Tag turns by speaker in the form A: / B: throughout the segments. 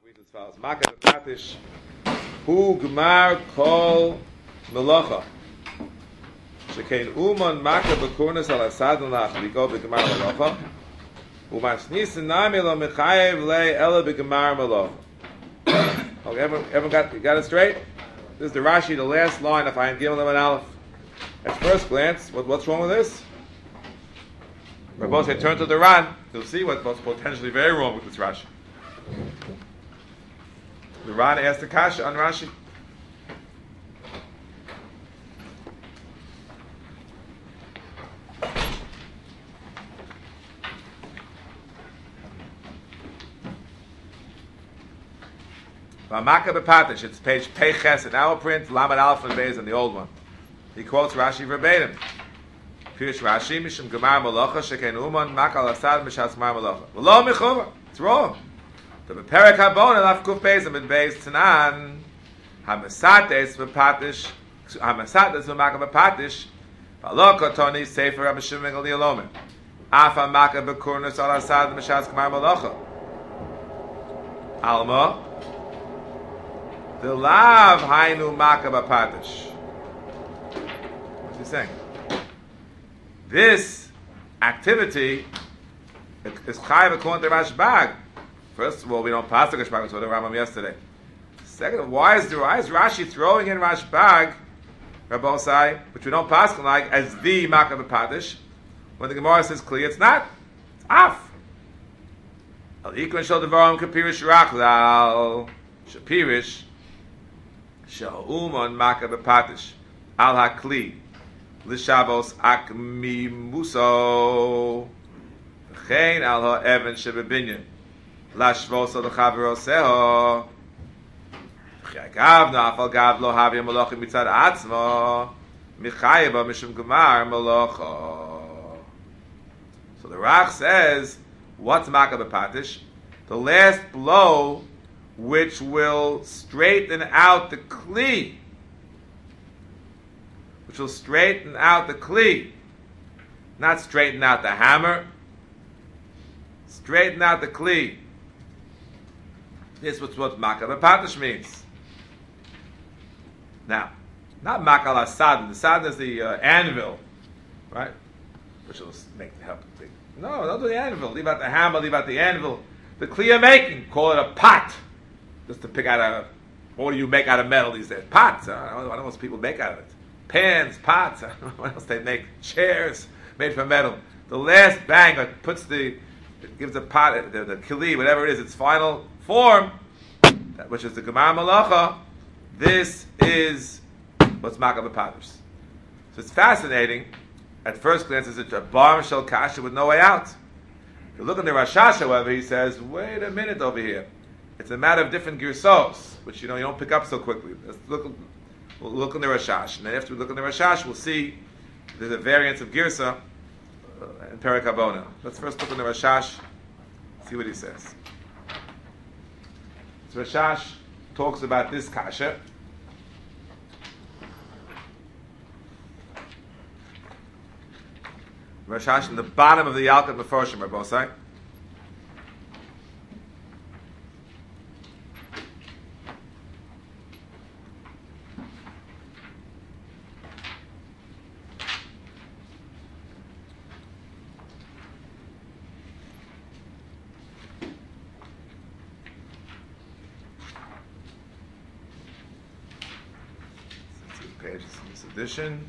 A: reads as follows: Makah b'patish hu gmar kol melacha. Shekein uman makah b'kurnas al asadon lachliko b'gmar melacha. U'masnis nami lo mechayev le ela b'gmar melacha. Okay, everyone got it straight? This is the Rashi, the last line of Ayin Gimel and Aleph. At first glance, what's wrong with this? Rabbi say turn to the Ran. You'll see what's potentially very wrong with this Rashi. The Ran asked the Kasha on Rashi. V'amaka b'patish, it's page Pei Ches in our print, Lamed Aleph and Beis in the old one. He quotes Rashi verbatim. Pirush Rashi, Mishum Gemar Melacha, Shekein Uman, Makal Asad, Mishas Gemar Melacha. V'lo Mechumah, it's wrong. The Beperek Habon, Elaf Kuf Beis, and Beis Tanan, Hamasates b'patish, Hamasates b'maka b'patish, V'lo Kotoni, Sefer Rabbi Shimon Gali Alomen. Afa Maka b'kurnas al Asad, Mishas Gemar Melacha. Alma, the lav hainu maka b'patish. What's he saying? This activity is chayav according to Rashbag. First of all, we don't pass the Rashbag, we saw the Rambam yesterday. Second, why is Rashi throwing in Rashbag, Rabbosai, which we don't pass like as the maka b'patish, when the Gemara says clear, it's not. It's af. Al ikon shel devarim kapirish rachlal shapirish. Sha'uman maka b'patish al hakli l'shavos akmi muso v'chein al ha'evan shebebinyan lashvos al l'chaveroseho v'chagav nafal gav lo havi malocha mitzad atzmo michayeva mishum gemar malocha. So the Rach says, what's maka b'patish? The last blow which will straighten out the kli. Which will straighten out the kli. Not straighten out the hammer. Straighten out the kli. This is what Makah b'patish means. Now, not Makah al-Asadin. The Sadin is the anvil, right? Which will make the help. No, don't do the anvil. Leave out the hammer, leave out the anvil. The kli you're making, call it a pot. Just to pick out what do you make out of metal these days? Pots. I don't know what else people make out of it. Pans, pots. I don't know what else they make. Chairs made from metal. The last bang that gives the pot, the kli, whatever it is, its final form, which is the Gemar Malacha. This is what's Makah b'patish. So it's fascinating. At first glance, it's a bar shel kasha with no way out. If you look in the Rashash, however, he says, wait a minute over here. It's a matter of different girsos, which you don't pick up so quickly. We'll look in the Rashash, and then after we look in the Rashash, we'll see there's a variance of girsa in Perek Habona. Let's first look in the Rashash, see what he says. So Rashash talks about this kasha. Rashash in the bottom of the Yalkut Meforshim, Rabbosai. Pages in this edition.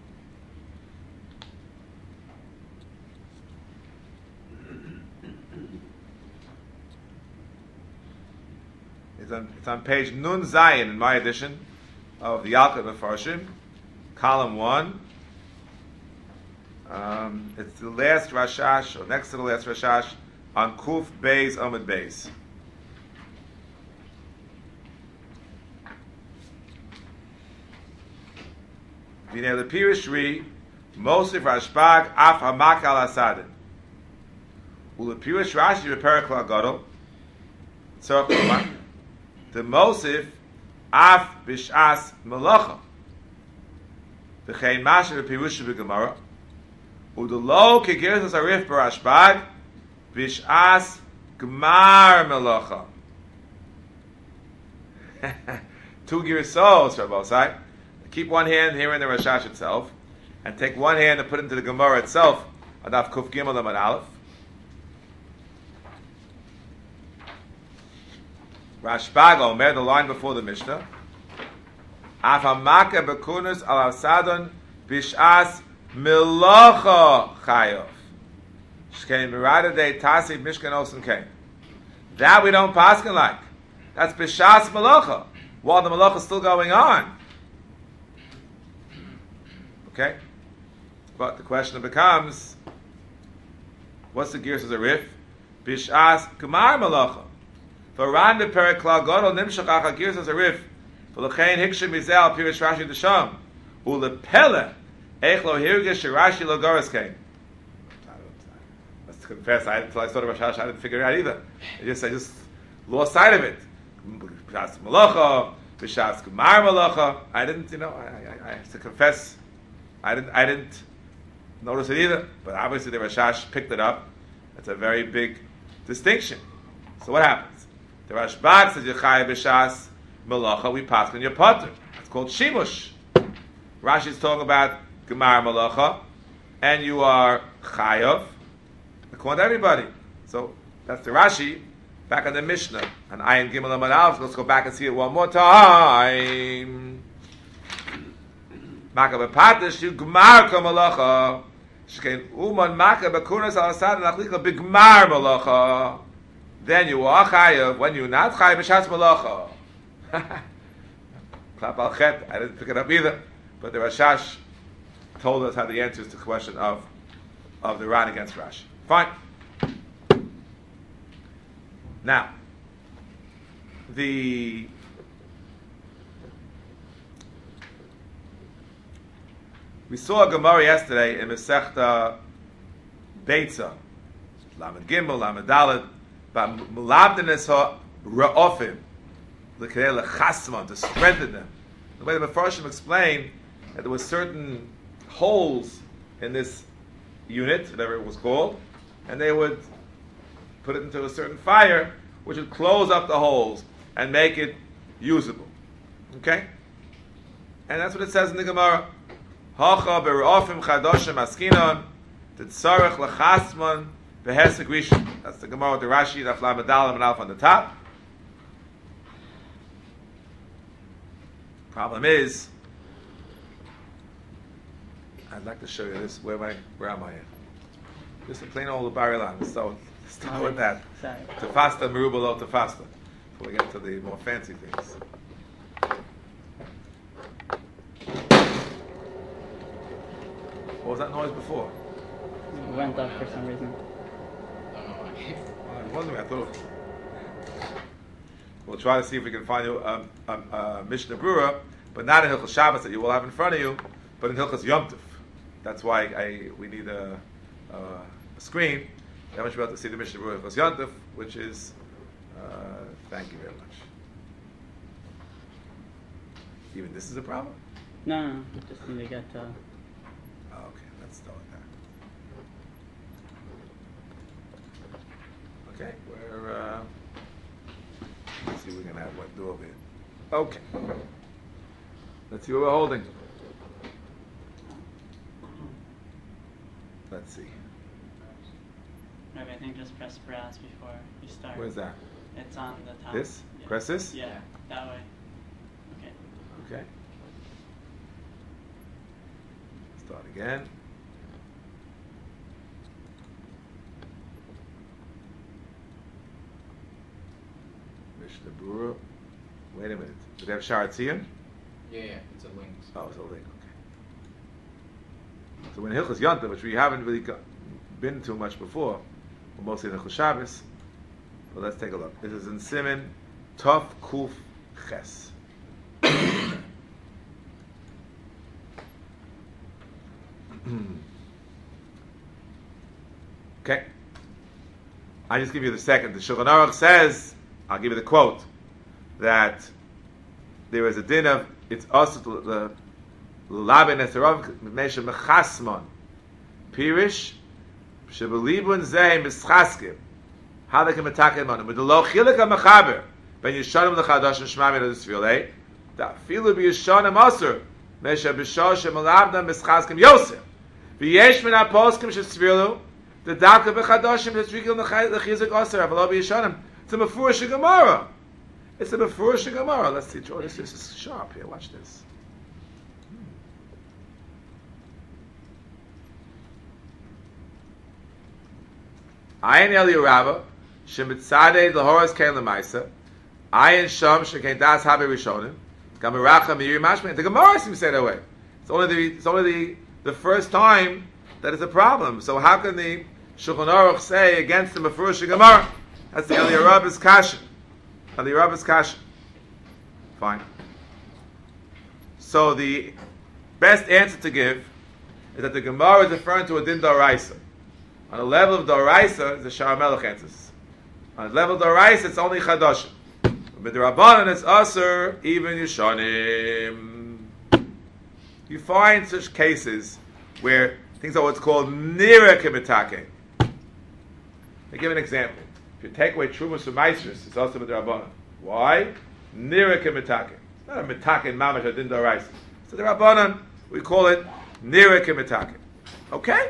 A: It's on page Nun Zayin in my edition of the Yalkut Mefarshim, column 1. It's the last Rashash, or next to the last Rashash, on Kuf Beis Amud Beis. V'nei lepirish ri, Mosif Rashbag af hamak al asadin. Ulepirish Rashi reperek lagadol. So the Mosif af bishas melacha. V'chein masha repirush b'gemara. Udelo kegiras arif barashbag bishas gmar melacha. Two girsos for both sides. Keep one hand here in the Rashash itself, and take one hand and put it into the Gemara itself. Adaf Kuf Gimel Amud Aleph. Rashbag Omer, the line before the Mishnah. Afamaka Bekunus Al Sadon Bishas Milocha Chayof. Shkein Mirada De Tasi Mishkan Osen Kain. That we don't paskin like. That's Bishas Milocha. While the Milocha is still going on. Okay? But the question becomes, what's the gears as a riff? Bishas Gemar Milocha. For Ran de Perek Kla Godol Nimshach Acha gears as a riff. For L'chein Hikshim Mizel Pirish Rashi Desham. Ulepele Echlo Hirgish Rashi Logoras Kain. To confess, until I started Rashash, I didn't figure it out either. I just lost sight of it. B'shas Malacha, B'shas Gemar Malacha. I didn't, I have to confess, I didn't notice it either. But obviously the Rashash picked it up. That's a very big distinction. So what happens? The Rashbag says Yechai B'shas Malacha. We pass on your potter. It's called Shimush. Rashi's talking about Gemar Malacha, and you are Chayav. According to everybody. So that's the Rashi back on the Mishnah. And Ayin Gimel Amud Aleph. Let's go back and see it one more time. Maka bepatish you gmar kamalacha. Shkein uman maka bekunas al asad nachlika bigmar malacha. Then you are chayav. When you're not chayav, b'shas malacha. Klap al chet. I didn't pick it up either. But the Rashash told us how the answer is to the question of the Ran against Rashi. Fine. Now, we saw a Gemara yesterday in Masechta Beitza, Lamed Gimel, Lamed Dalet, but Mulabdenes ha Ra'ofim, l'kedei lechasman, to strengthen them. The way the Mefarshim explained that there were certain holes in this unit, whatever it was called, and they would put it into a certain fire, which would close up the holes and make it usable. Okay? And that's what it says in the Gemara. Hacha berofim chadoshim askinon titzarech lechasman behesek rishon. That's the Gemara with the Rashi, the Afla Medalim and Alf on the top. Problem is, I'd like to show you this. Where am I at? Just a plain old Barilan. So start with that. Tefasta merubalo tefasta. Before we get to the more fancy things. What was that noise before?
B: It went up for some reason.
A: I wondering. I thought. We'll try to see if we can find you a Mishnah Brura, but not in Hilchos Shabbos that you will have in front of you, but in Hilchos Yom Tov. That's why we need a screen. Then we should be able to see the Mishnah Brura Hilchos Yom Tov, which is, thank you very much. Even this is a problem?
B: No, just need to get to...
A: Oh, okay, let's start with that. Okay, let's see if we can have what do over here. Okay. Let's see what we're holding. Let's see.
B: Maybe I think just press brass before you start.
A: Where's that?
B: It's on the top.
A: This?
B: Yeah.
A: Press this?
B: Yeah, that way. Okay.
A: Okay. Start again. Mishnah Brura. Wait a minute. Do they have Sharatzian?
C: Yeah, it's a link.
A: Oh, it's a link. Okay. So when Hilchos Yom Tov, which we haven't really been to much before, we're mostly in Hilchos Shabbos, but let's take a look. This is in Siman Tov Kuf Ches. Okay. I just give you the second. The Shulchan Aruch says, I'll give you the quote, that there is a din of, it's also the Laben Eserav Mesha Mechasmon Pirish Shebelibun Zeh Mischaskim how they can attack him on him with the Lo Chilek HaMechaber Ben Yishanim l'chadashim shmami l'sfilei. Da filu b'Yishanim asur. Mesha b'shoshem alabdam b'schazkim Yosef. V'yesh min ha'poskim shesfilu. The daka b'chadashim shesfikil l'chizik asur. Avalo b'Yishanim. It's a mefurish Gemara. It's a mefurish Gemara. Let's see. Oh, this is sharp here. Watch this. Ayin Eli Rabba, Shemitzadeh Lahoras Kein Lemaisa, Ayin Sham Shekein Das Habe Rishonim, Gamaracha Meiri Mashmin. The Gemara seems to say that way. It's only the first time that it's a problem. So how can the Shulchan Aruch say against the Mefurish Gemara? That's the Eli Rabba's kasha. Eli Rabba's kasha. Fine. So the best answer to give is that the Gemara is referring to a din d'oraisa. On the level of d'oraisa, it's the Sha'ar Melech answers. On the level of d'oraisa, it's only chadashim. But the Rabbanan is aser, even Yishanim. You find such cases where things are what's called nira kemitake. I give an example. If you take away trumas from maestros, it's also with the Rabbanan. Why? Nira kemitake. It's not a mitake in mamash or din d'oraisa. So the Rabbanan, we call it nira kemitake. Okay?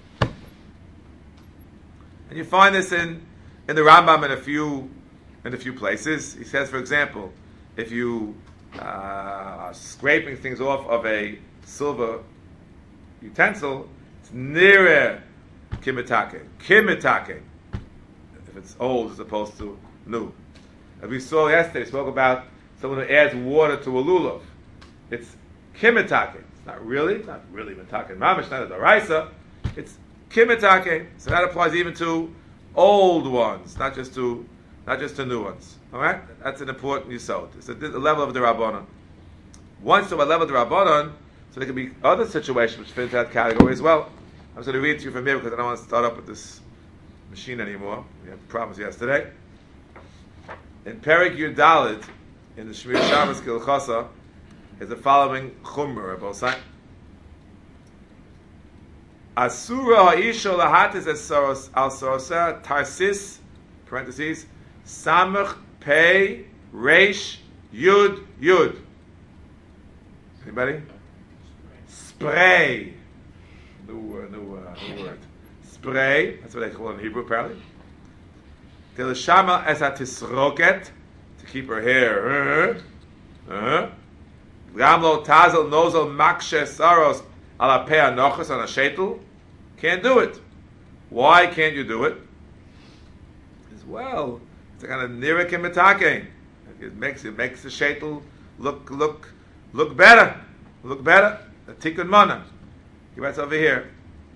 A: And you find this in the Rambam in a few places. He says, for example, if you are scraping things off of a silver utensil, it's nire kimitake. Kimitake. If it's old as opposed to new. As we saw yesterday, we spoke about someone who adds water to a lulav. It's kimitake. It's not really mitake. Mamish, not a d'oraisa. It's kimitake. So that applies even to old ones, not just to new ones. All right, that's an important yisod. It's a level of the Rabbanon. Once to a level of the Rabbanon, so there can be other situations which fit into that category as well. I'm going to read to you from here because I don't want to start up with this machine anymore. We had problems yesterday. In Perek Yud Daled, in the Shmir Shabbos Kilchasa, is the following chumrah both sides. Asura ha'isha lahatis es al sorosa tarsis, parentheses, samach pei reish yud yud. Anybody? Spray. New word. Spray. That's what they call it in Hebrew apparently. Teleshama es atisroket, to keep her hair. Gamlo tazel nozel makshe saros ala pei anochos on a shetel. Can't do it. Why can't you do it? As well, it's a kind of nirik and mitake. It makes the shetel look better. Look better. The tikkun mana. He writes over here.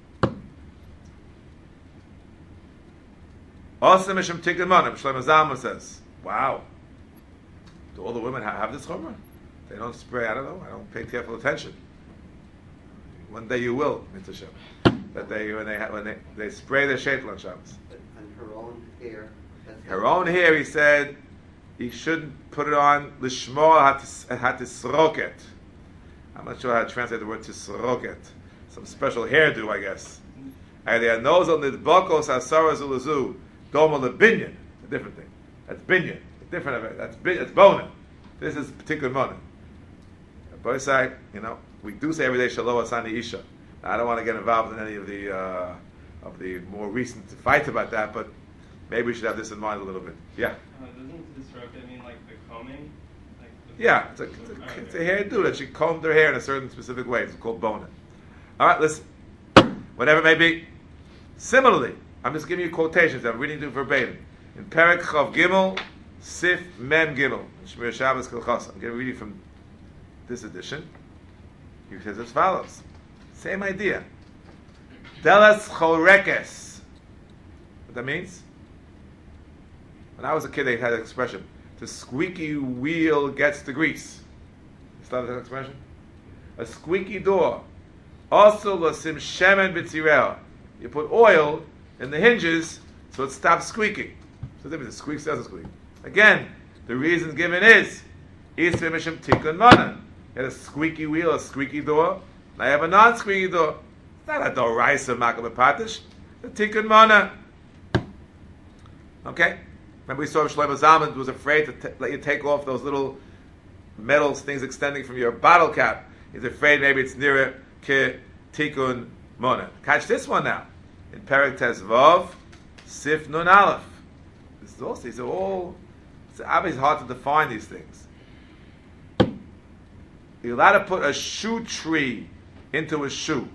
A: Also, Mishum tikkun mana. Shlomo Zalman says, "Wow, do all the women have this chumrah? They don't spray. I don't know. I don't pay careful attention. One day you will, Mitzvah. That when they spray their sheitel on Shabbos.
D: And her own hair.
A: Her own hair, he said, he shouldn't put it on lishmor hatisroket. I'm not sure how to translate the word tisroket. Some special hairdo, I guess. And they are nose on the bokos asara zulazu domo lebinyan. A different thing. That's binyan. Different of it. That's bonin. This is particular monin. Both side, we do say every day shalom asani isha. I don't want to get involved in any of the more recent fights about that, but maybe we should have this in mind a little bit. Yeah.
E: Doesn't disruptive mean like the combing?
A: Yeah, it's a hairdo that she combed her hair in a certain specific way. It's called bonin. All right, listen. Whatever it may be. Similarly, I'm just giving you quotations. I'm reading them verbatim. In Perek Chav Gimel, Sif Mem Gimel, Shmir Shabbos Kilchasa. I'm going to read you from this edition. He says as follows. Same idea. Delas chorekes. What that means? When I was a kid, they had an expression. The squeaky wheel gets the grease. You started that expression? A squeaky door. Also, lasim shemen b'tzirel. You put oil in the hinges so it stops squeaking. So it squeaks, doesn't squeak. Again, the reason given is Isra Mishim Tikkun Mana. You had a squeaky wheel, a squeaky door. Now you have a non-squeaky door. It's not a doraisa makabah patish. The Tikkun Mana. Okay? Remember we saw Shlomo Zalman was afraid to let you take off those little metal things extending from your bottle cap. He's afraid maybe it's nearer ke tikun mona. Catch this one now. In Perek Tezvav, Sif Nun Aleph. This is also, these are all, it's obviously hard to define these things. You're allowed to put a shoe tree into a shoe.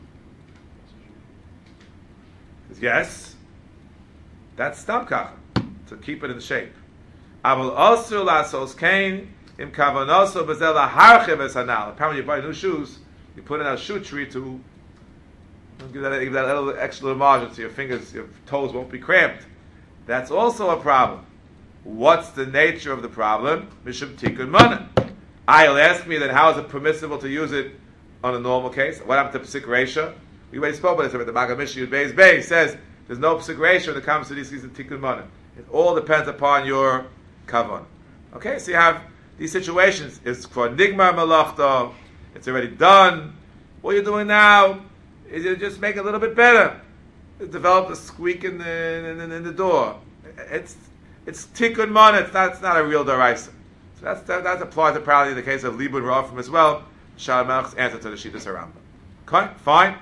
A: Yes, that's stam kacha, to keep it in shape. Aval also lasos kain im kavanoso bezel harchev es hanal. Apparently, you buy new shoes, you put in a shoe tree to give that little extra margin so your fingers, your toes won't be cramped. That's also a problem. What's the nature of the problem? Mishum tikun mana. I'll ask me then, how is it permissible to use it on a normal case? What happened to psik reisha? We already spoke about this. The Maggid Mishnah Yud Beis says there's no psik reisha when it comes to these things of tikun mana. It all depends upon your kavan. Okay, so you have these situations. It's for nigmar malachta. It's already done. What you're doing now is you just make it a little bit better. Develop a squeak in the door. It's tikkun mana. It's not a real daraisa. So that applies apparently in the case of Libun Rafim as well. Shalom Melech's answer to the Shittas Harambam. Okay, fine.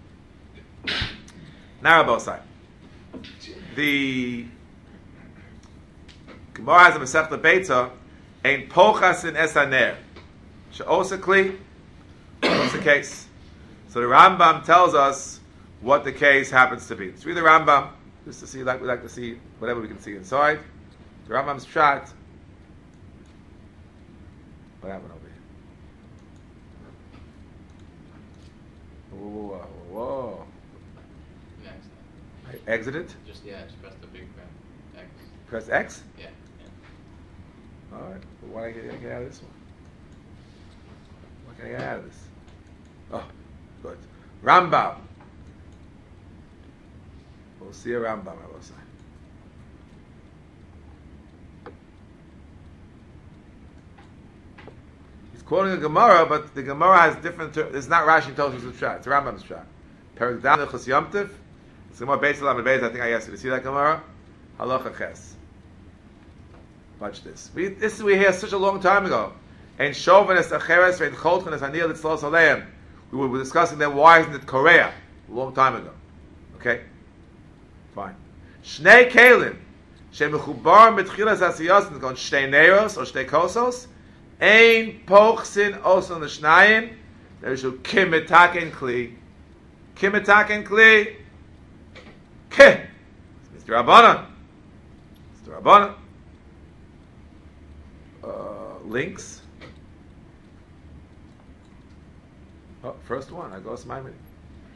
A: Now both sides. The Gemara has a Masechta Beitza, ein pochas in esaner. She'osakli, what's the case? So the Rambam tells us what the case happens to be. Let's read the Rambam, just to see, we like to see whatever we can see inside. The Rambam's shot. What happened over here? Whoa. I exited?
C: Just press the big X.
A: Press X?
C: Yeah.
A: Alright, why can't I get out of this one? Why can't I get out of this? Oh, good. Rambam. We'll see a Rambam, I will say. He's quoting a Gemara, but the Gemara has different. It's not Rashi Tosfos Shah. It's Rambam's Shah. Perek Dal Chos Yomtiv. It's Gemara Beis Lam Beis. I think I asked you to see that Gemara. Halacha Ches. Watch this. We hear such a long time ago. And Shovan es Acheres ve'en Cholchen es Anil Litzlos Aleim. We were discussing that. Why isn't it Korea? A long time ago. Okay. Fine. Shnei Kelim. Shemechubar mitchilas asiyosin gon shtei neiros or shtei kosos. Ein pochsin oson l'shnayim. There is kimetaken kli. Kimetaken kli. Ke. Mr. Rabbanan. Mr. Rabbanan. Links. Oh, first one. I go to my meeting.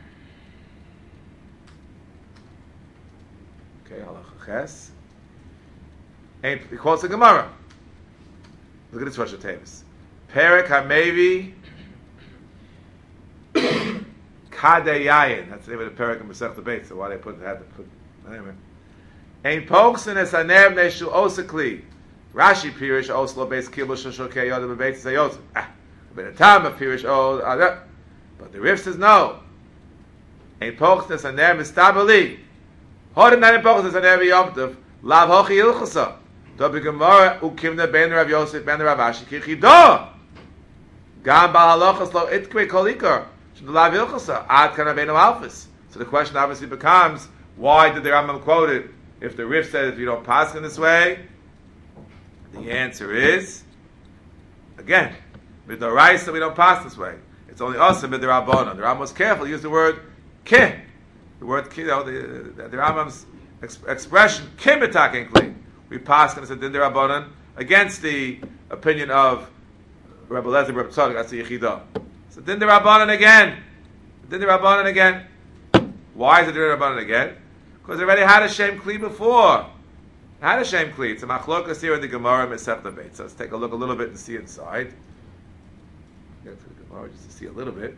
A: Okay, halacha ches. He quotes the Gemara. Look at this Rosh Hashanah. Perek HaMevi Kadeyayin. That's the name of the Perek in Masechta Beis. So why they had to put anyway. Ein poksin es haner neshu osakli. Rashi pirish oslo beis kibush shokei yodem beis zayot. But the time of pirish but the Rif says no. Ein poksin es haner mistabeli. Hodem nan ein poksin es haner v'yomtov lav hochi ilchasa. Dobi Gemara ukimna ben Rav Yosef ben Rav Ashi kichido. Gam bal halachas lo itkwe kolikar. Shum lav ilchasa ad kana ben alphas. So the question obviously becomes, why did the Rambam quote it? If the Rif says if you don't pass in this way, the answer is, again, with the Raisa we don't pass this way. It's only us and with the Rabbanon. The Rambam was careful to use the word ke. The word ke, the Rambam's expression, ke mitaken kli. We pass and said din the Rabbanon against the opinion of Rebbe Lezer, Rebbe Tzadok, that's the Yechidah. So din the Rabbanon again. Din the Rabbanon again. Why is it din the Rabbanon again? Because they already had a Shem Kli before. Had a Shem Kli. It's a machlokas here in the Gemara Masechta Beis. So let's take a look a little bit and see inside. Get to the Gemara just to see a little bit.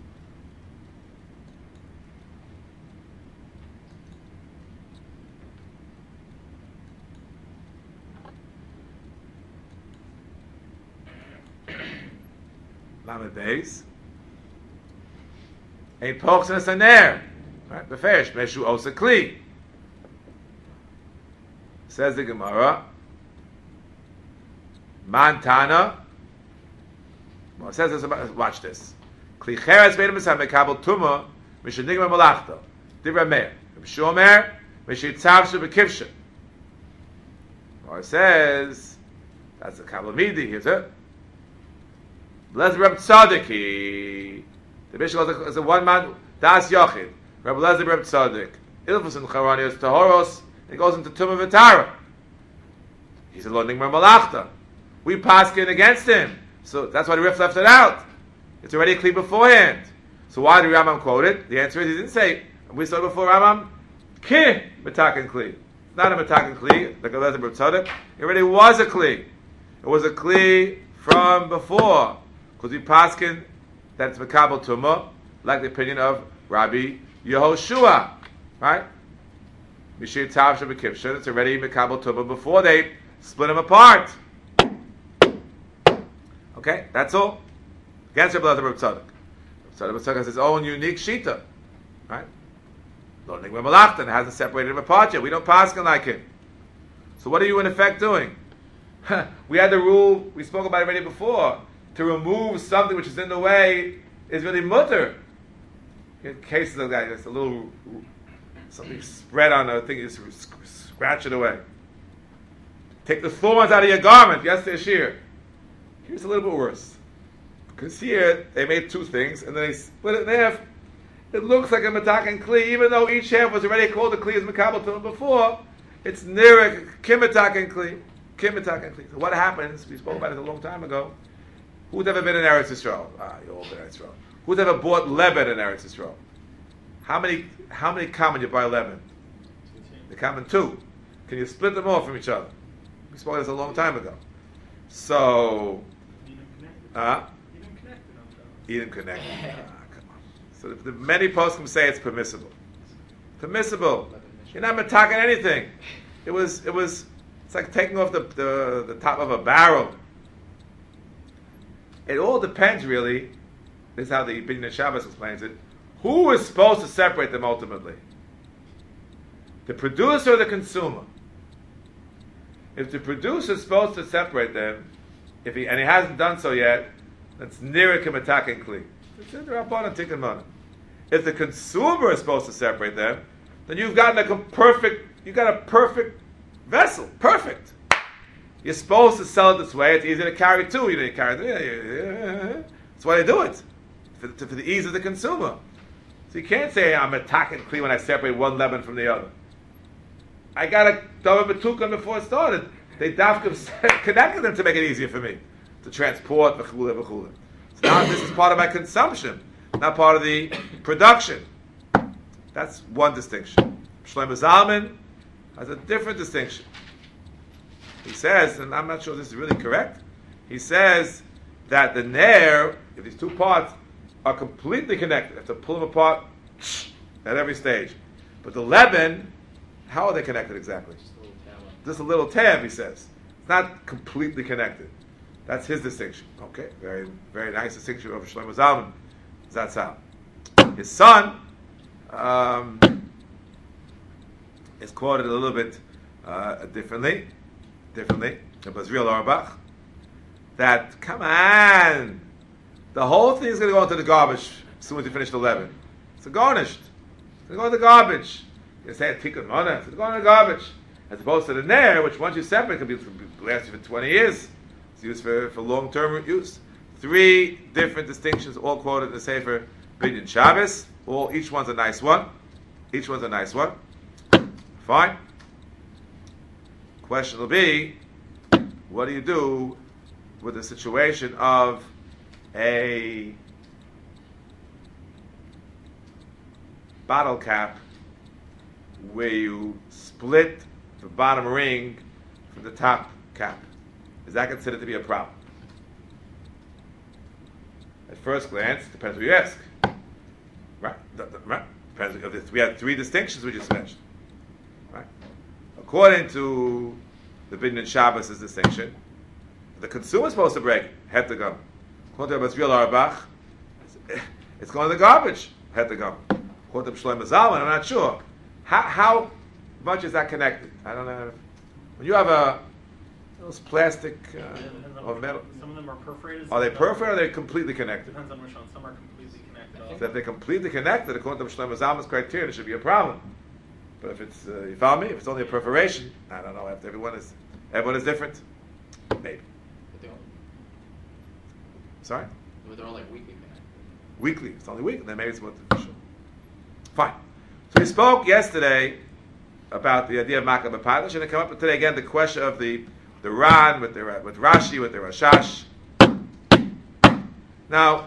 A: Lamed Beis. Ein pochsen es haner. Right? Beferish. Meshu osa kli. Says the Gemara, Mantana. Well, it says this about, watch this. Kli cheres ve'edim b'sam mekabel tuma mishenigma malachta. Divra meir. Shomer mishitzavshu b'kivsha. Or it says, that's the Kabbalah here's it. Lezer Reb Tzaddik, the Mishnah is a one man, Das Yochid. Reb Lezer Reb Tzaddik. Ilfus and Charanios Tahoros, and it goes into Tumah V'Tara. He's a Loding Malachta. We paskin against him. So that's why the Rif left it out. It's already clear beforehand. So why did Rambam quote it? The answer is he didn't say, and we saw it before Rambam, Ki Metakin Kli. Not a Metakin Kli, like a Lezer Reb Tzaddik. It already was a Kli. It was a Kli from before. Because we paskin that it's Mekabel Tumah, like the opinion of Rabbi Yehoshua. Right? Mishir Tav Shabakivshin, it's already Mekabel Tumah before they split them apart. Okay, that's all. Against Rabbi Lezer Reb Tzaddik. Reb Tzaddik has his own unique shita. Right? Learning Malachtan hasn't separated him apart yet. We don't paskin like him. So what are you in effect doing? We had the rule, we spoke about it already before, to remove something which is in the way is really mutter. In cases of that, it's a little, something spread on a thing, you just scratch it away. Take the thorns out of your garment, yes, they're sheer. Here's a little bit worse. Because here, they made two things, and then they split it in half. It looks like a matakan kli, even though each half was already called a kli as makabel to before, it's near a kimatakan kli. Kimatakan kli. So what happens, we spoke about it a long time ago, who's ever been in Eretz Yisrael? You've all been in Eretz Yisrael. Who's ever bought Lebanon in Eretz Yisrael? How many common you buy Lebanon? They come in two. Can you split them off from each other? We spoke about this a long time ago. So, Edom connected. Come on. So the many poskim say it's permissible. Permissible. You're not attacking anything. It's like taking off the top of a barrel. It all depends, really. This is how the Binyan Shabbos explains it. Who is supposed to separate them ultimately? The producer or the consumer? If the producer is supposed to separate them, and he hasn't done so yet, that's near Kimatak and Kli. It's in the Rabbanan Tikkun Mana. If the consumer is supposed to separate them, then you've got a perfect vessel. Perfect. You're supposed to sell it this way. It's easy to carry too. You don't carry it. That's why they do it. For the ease of the consumer. So you can't say I'm attacking Kli when I separate one lemon from the other. I got a double betukan before it started. They connected them to make it easier for me to transport v'chule. So now this is part of my consumption, not part of the production. That's one distinction. Shlomo Zalman has a different distinction. He says, and I'm not sure this is really correct, he says that the ner, if these two parts are completely connected, you have to pull them apart at every stage. But the leaven, how are they connected exactly? Just a little tab, he says. It's not completely connected. That's his distinction. Okay, very, very nice distinction of Shlomo Zalman. That's how. His son is quoted a little bit differently. Bazriel Auerbach, that, come on, the whole thing is going to go into the garbage as soon as you finish the leaven. It's garnished. It's going to go in the garbage. You say it's tikkun mana, it's going to go in the garbage. As opposed to the ner, which once you separate, can last you for 20 years. It's used for long-term use. Three different distinctions, all quoted in the Sefer Binyan Shabbos. Each one's a nice one. Fine. Question will be, what do you do with the situation of a bottle cap where you split the bottom ring from the top cap? Is that considered to be a problem? At first glance, depends who you ask. Right? Depends. We had three distinctions we just mentioned. Right? According to the Binyan Shabbos' distinction, the consumer is supposed to break het to gum. According to Bazriel Auerbach, it's going to the garbage, het to gum. According to Shlomo Zalman, I'm not sure. How much is that connected? I don't know. When you have a Those plastic
F: Depends on
A: or
F: which
A: metal.
F: one. Some of them are perforated.
A: Are they
F: some of them-
A: perforated or are they completely connected?
F: Depends on which one. Some are completely connected.
A: So if they're completely connected, according to Shlomo Zalman's criteria, there should be a problem. But if it's, you follow me? If it's only a perforation, I don't know. Everyone is different. Maybe.
C: But they're all,
A: Sorry?
C: but they're all like weekly connected.
A: Weekly. It's only weekly. Then maybe it's more official. Fine. So we spoke yesterday about the idea of Makah B'Padash, and it came up today again the question of the Ran with Rashi, with the Rashash. Now,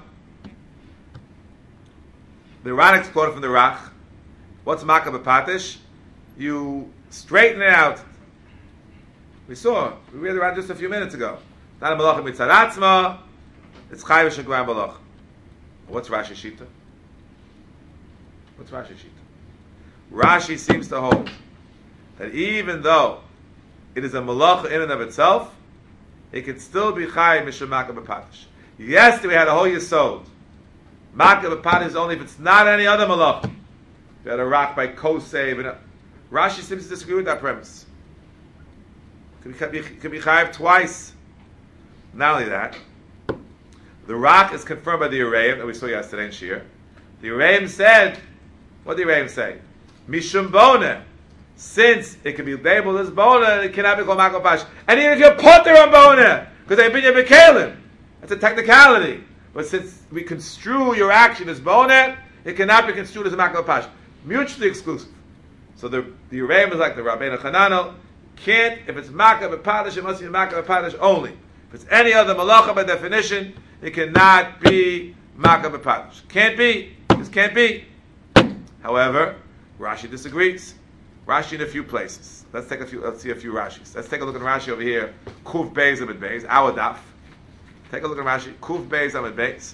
A: the Ran explored from the Rach. What's Makah B'Padash? You straighten it out. We read the Ran just a few minutes ago. Not a Malacha Mitzad Atzma, it's Chai V'Shagran Malacha. What's Rashi Shita? What's Rashi Shita? Rashi seems to hold that even though it is a malacha in and of itself, it can still be chai mishum makah b'padash. Yes, we had a whole yesod. Makah b'padash is only if it's not any other malacha. We had a rock by kosev, and Rashi seems to disagree with that premise. Could be chayiv twice. Not only that, the rock is confirmed by the Ureim that we saw yesterday in Shir. The Ureim said, what did the Ureim say? Mishum bona. Since it can be labeled as bona, it cannot be called makah b'padash. And even if you put there on bona, because they've been your bekalim, that's a technicality. But since we construe your action as bona, it cannot be construed as a makah b'padash. Mutually exclusive. So the Ureim is like the Rabbeinu Chananel. Can't, if it's makah b'padash, it must be makah b'padash only. If it's any other malacha by definition, it cannot be makah b'padash. Can't be. This can't be. However, Rashi disagrees. Rashi in a few places. Let's see a few Rashis. Let's take a look at Rashi over here. Kuf Beis Amid Beis, our daf. Take a look at Rashi. Kuf Beis Amid Beis.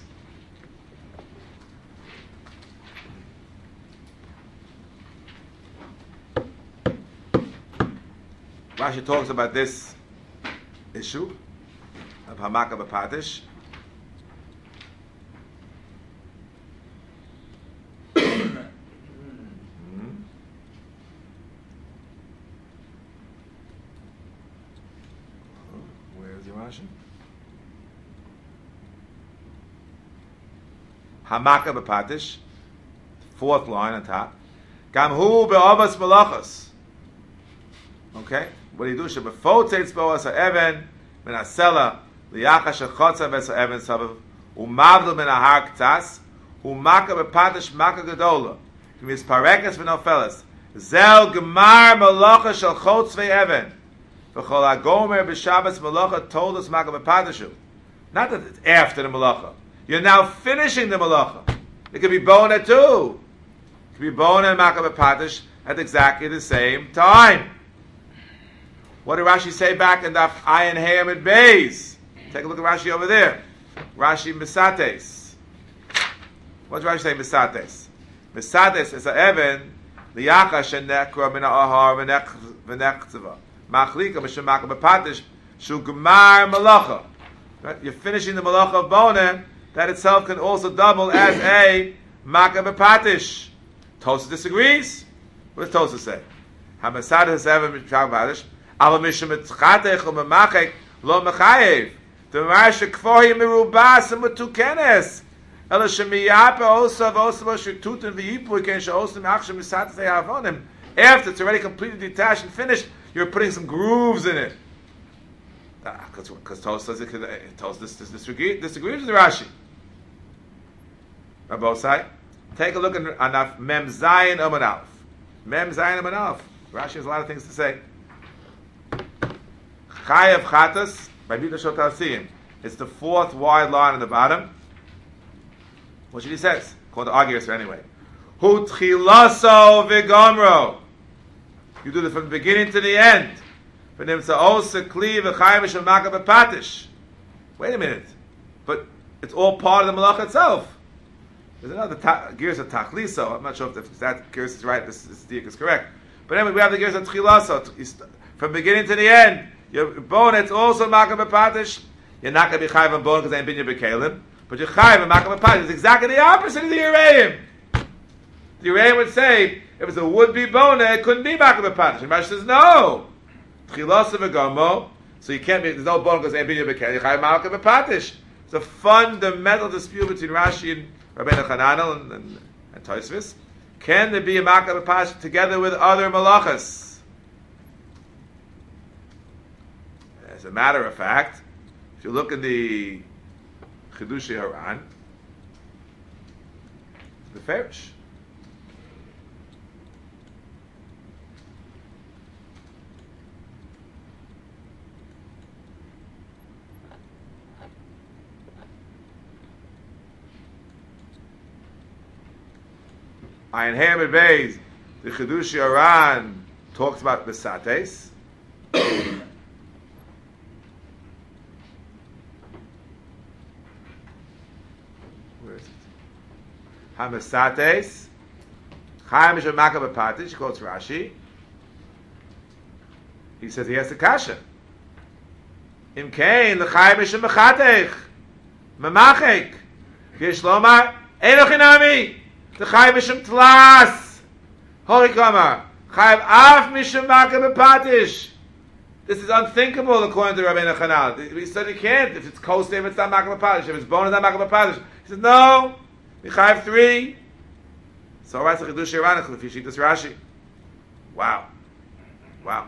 A: Rashi talks about this issue of Hamakah B'Padash. Where's the Rashi? Hamakah B'Padash, fourth line on top. Gamhu be'avas malachas. Okay, what do you do? Shebefotetz bo'as ha'even min ha'sela liyachash ha'chotza v'es ha'even sabav u'mavdel min ha'har k'tas u'makah b'padash makah gedola k'mis parekas v'nofeles zel gemar malacha shel chotz ve'even v'chol ha'gomer b'shabbos malacha told us makah b'padashu. Not that it's after the malacha. You're now finishing the malacha. It could be bona too. It could be bona and makah b'padash at exactly the same time. What did Rashi say back in the Ayin Hey Amid Beis? Take a look at Rashi over there. Rashi Misates. What does Rashi say Misates? Misates is a Evan liyacha shenekra min ha'ahar v'nechtzeva machlika m'shem makah b'padash shu gemar malacha. You're finishing the malacha of bona. That itself can also double as a makah b'padash. Tosas disagrees. What does Tosas say? Hamisates Evan b'padash. Aber mishum etzchatech u'memachek lo mechayev. The Rashi kvohi merubas u'metukenes. Ela shemiyape osa v'osa v'shututen v'yipu ken she'osa m'achshem misates ha'avonim. After it's already completely detached and finished, you're putting some grooves in it. Because Tosas disagrees with the Rashi. On both sides. Take a look at Mem Zayin Amud Aleph. Mem Zayin Amud Aleph. Rashi has a lot of things to say. Chayav Chatas by Bita Shotasiyim. It's the fourth wide line on the bottom. What should he says? Called the arguers anyway. Hu tchilaso v'gomro. You do it from the beginning to the end. V'nimtza osa kli v'chayim v'shel makah b'patish. Wait a minute. But it's all part of the malach itself. There's another gears of tachliso. I'm not sure if that gears is right, this diak is correct. But anyway, we have the gears of tchilaso. From beginning to the end. Your bone, it's also makah b'padash. You're not going to be chayiv on bone because they ain't been your bekalim, but you're chayiv on makah b'padash. It's exactly the opposite of the Ureim. The Ureim would say, if it's a would-be bone, it couldn't be makah b'padash. And Rashi says, no. Tchilas v'gomo, So you can't be, there's no bone because ain't binyan b'kelim. You chayav malka b'patish. It's a fundamental dispute between Rashi and Rabbeinu Chananel and Tosfos. Can there be a malka b'patish together with other malachas? As a matter of fact, if you look in the Chidushei Haran, the Ferish. Ayin Hamid Beis, the Chidushei Haran talks about Besates. Where is it? Hamasates. Chaim Mishum Makah B'Patish, he quotes Rashi. He says he has a kasha. Im Kain, L'Chaim Mishum Mechatech. Memachek. Yishlomar, Einochinami. The Chaim Mishum Tlas. Holy Kamar. Chaim Af Mishum Makah B'Patish. This is unthinkable according to Rabbeinu Chananel. We said you can't. If it's Kosef, it's not Makah B'Patish. If it's bone, it's not Makah B'Patish. He says, no. You Chaim 3. So writes the Chidushei Haran if you see this Rashi. Wow. Wow.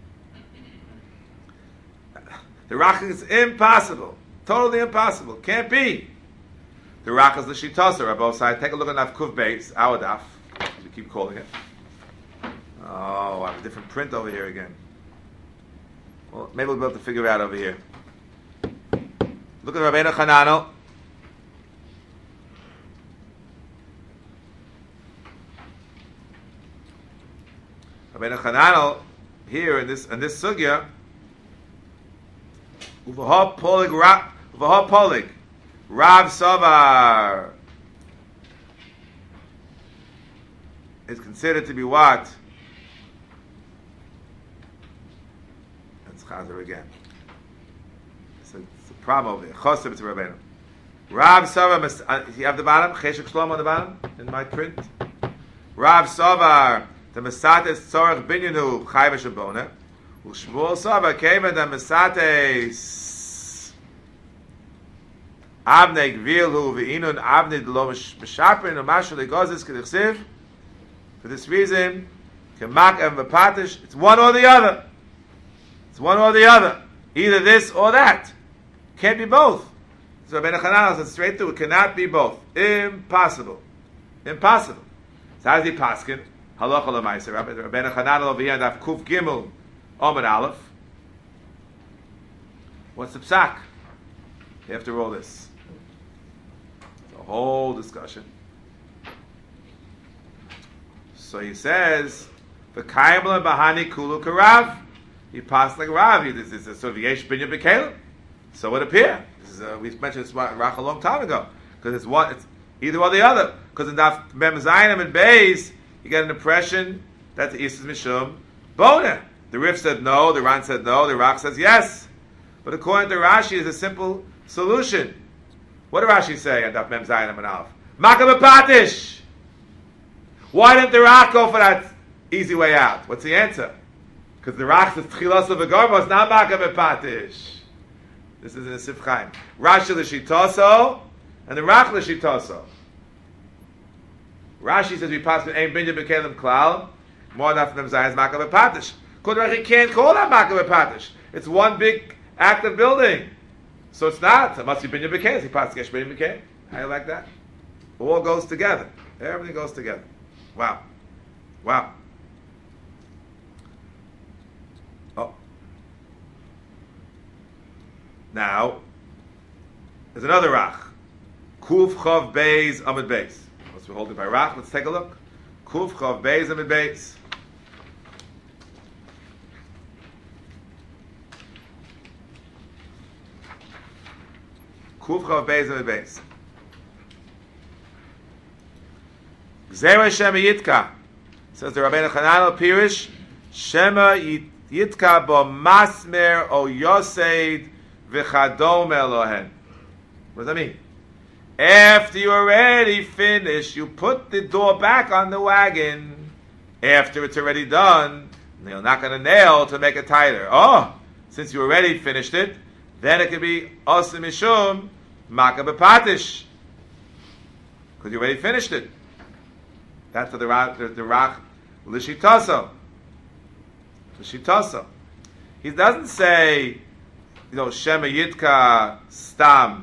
A: The Rachas is impossible. Totally impossible. Can't be. The Rachas l'shitasa are both sides. Take a look at Naf Kuv Beis, our daf, as we keep calling it. Oh, I have a different print over here again. Well, maybe we'll be able to figure it out over here. Look at Rabbeinu Chananel. Rabbeinu Chananel here in this sugya, Uvaha Polig Rav Savar is considered to be what? Let's chazer again. It's a problem over here. Chosev to Rabbeinu. Rav Savar, you have the bottom? Cheshek Shlom on the bottom in my print. Rav Savar, the Mesates Tzorach Binyanu Chai V'Shabona. U'Shmuel Savar came in the Mesates Avnei Gvilhu V'Inun Avnei D'Lo M'Shaprin U'Mashu L'Gozis K'Dichsiv. For this reason, Kemak and V'Patish, it's one or the other. It's one or the other. Either this or that. Can't be both. So Rabbeinu Chananel says straight through, it cannot be both. Impossible. Impossible. So how does he paskin? Halacha l'maisa. Rabbeinu Chananel over here, Daf Kuf Gimel, Omid Aleph. What's the psak? You have to roll this. It's a whole discussion. So he says, "V'kayim bahani kulu karav." He passed like Rav. This is a sort of yesh binyan b'kelim. So it appears. We mentioned this Rach a long time ago because it's either or the other. Because in Daf Mem Zayinim and Beis, you get an impression that the Isis Mishum Bona. The Rif said no, the Ran said no, the Rach says yes. But according to Rashi, it's a simple solution. What did Rashi say on Daf Mem Zayinim and Aleph? Makah b'patish. Why didn't the Rach go for that easy way out? What's the answer? Because the Rach says Tchilas of Agarbos, not Makah b'patish. This is in the Sif Chaim. Rashi l'shitaso, and the Rach l'shitaso. Rashi says we pass with Ein Binyan B'Kelim Klal, more than them Zayas Makah B'Patish. Because he can't call that Makah B'Patish. It's one big active building. So it's not. It must be Binyan B'Kelim. He passes Gesh Binyan B'Kelim. How do you like that? All goes together. Everything goes together. Wow. Wow. Oh. Now, there's another Rach. Kuf Chav Beis Amid Beis. Let's be holding by Rach. Let's take a look. Kuf Chav Beis Amid Beis. Kuf Chav Beis Amid Beis. Gzera Shema Yitka. Says the Rabbeinu Chananel Pirish. Shema Yitka bo Masmer o Yoseid v'chadom Elohen. What does that mean? After you already finished, you put the door back on the wagon. After it's already done, you're not going to nail to make it tighter. Oh, since you already finished it, then it could be Osim Mishum Maka Bepatish. Because you already finished it. That's the Rach Lishitaso. Lishitaso. He doesn't say, Shema Yitka Stam.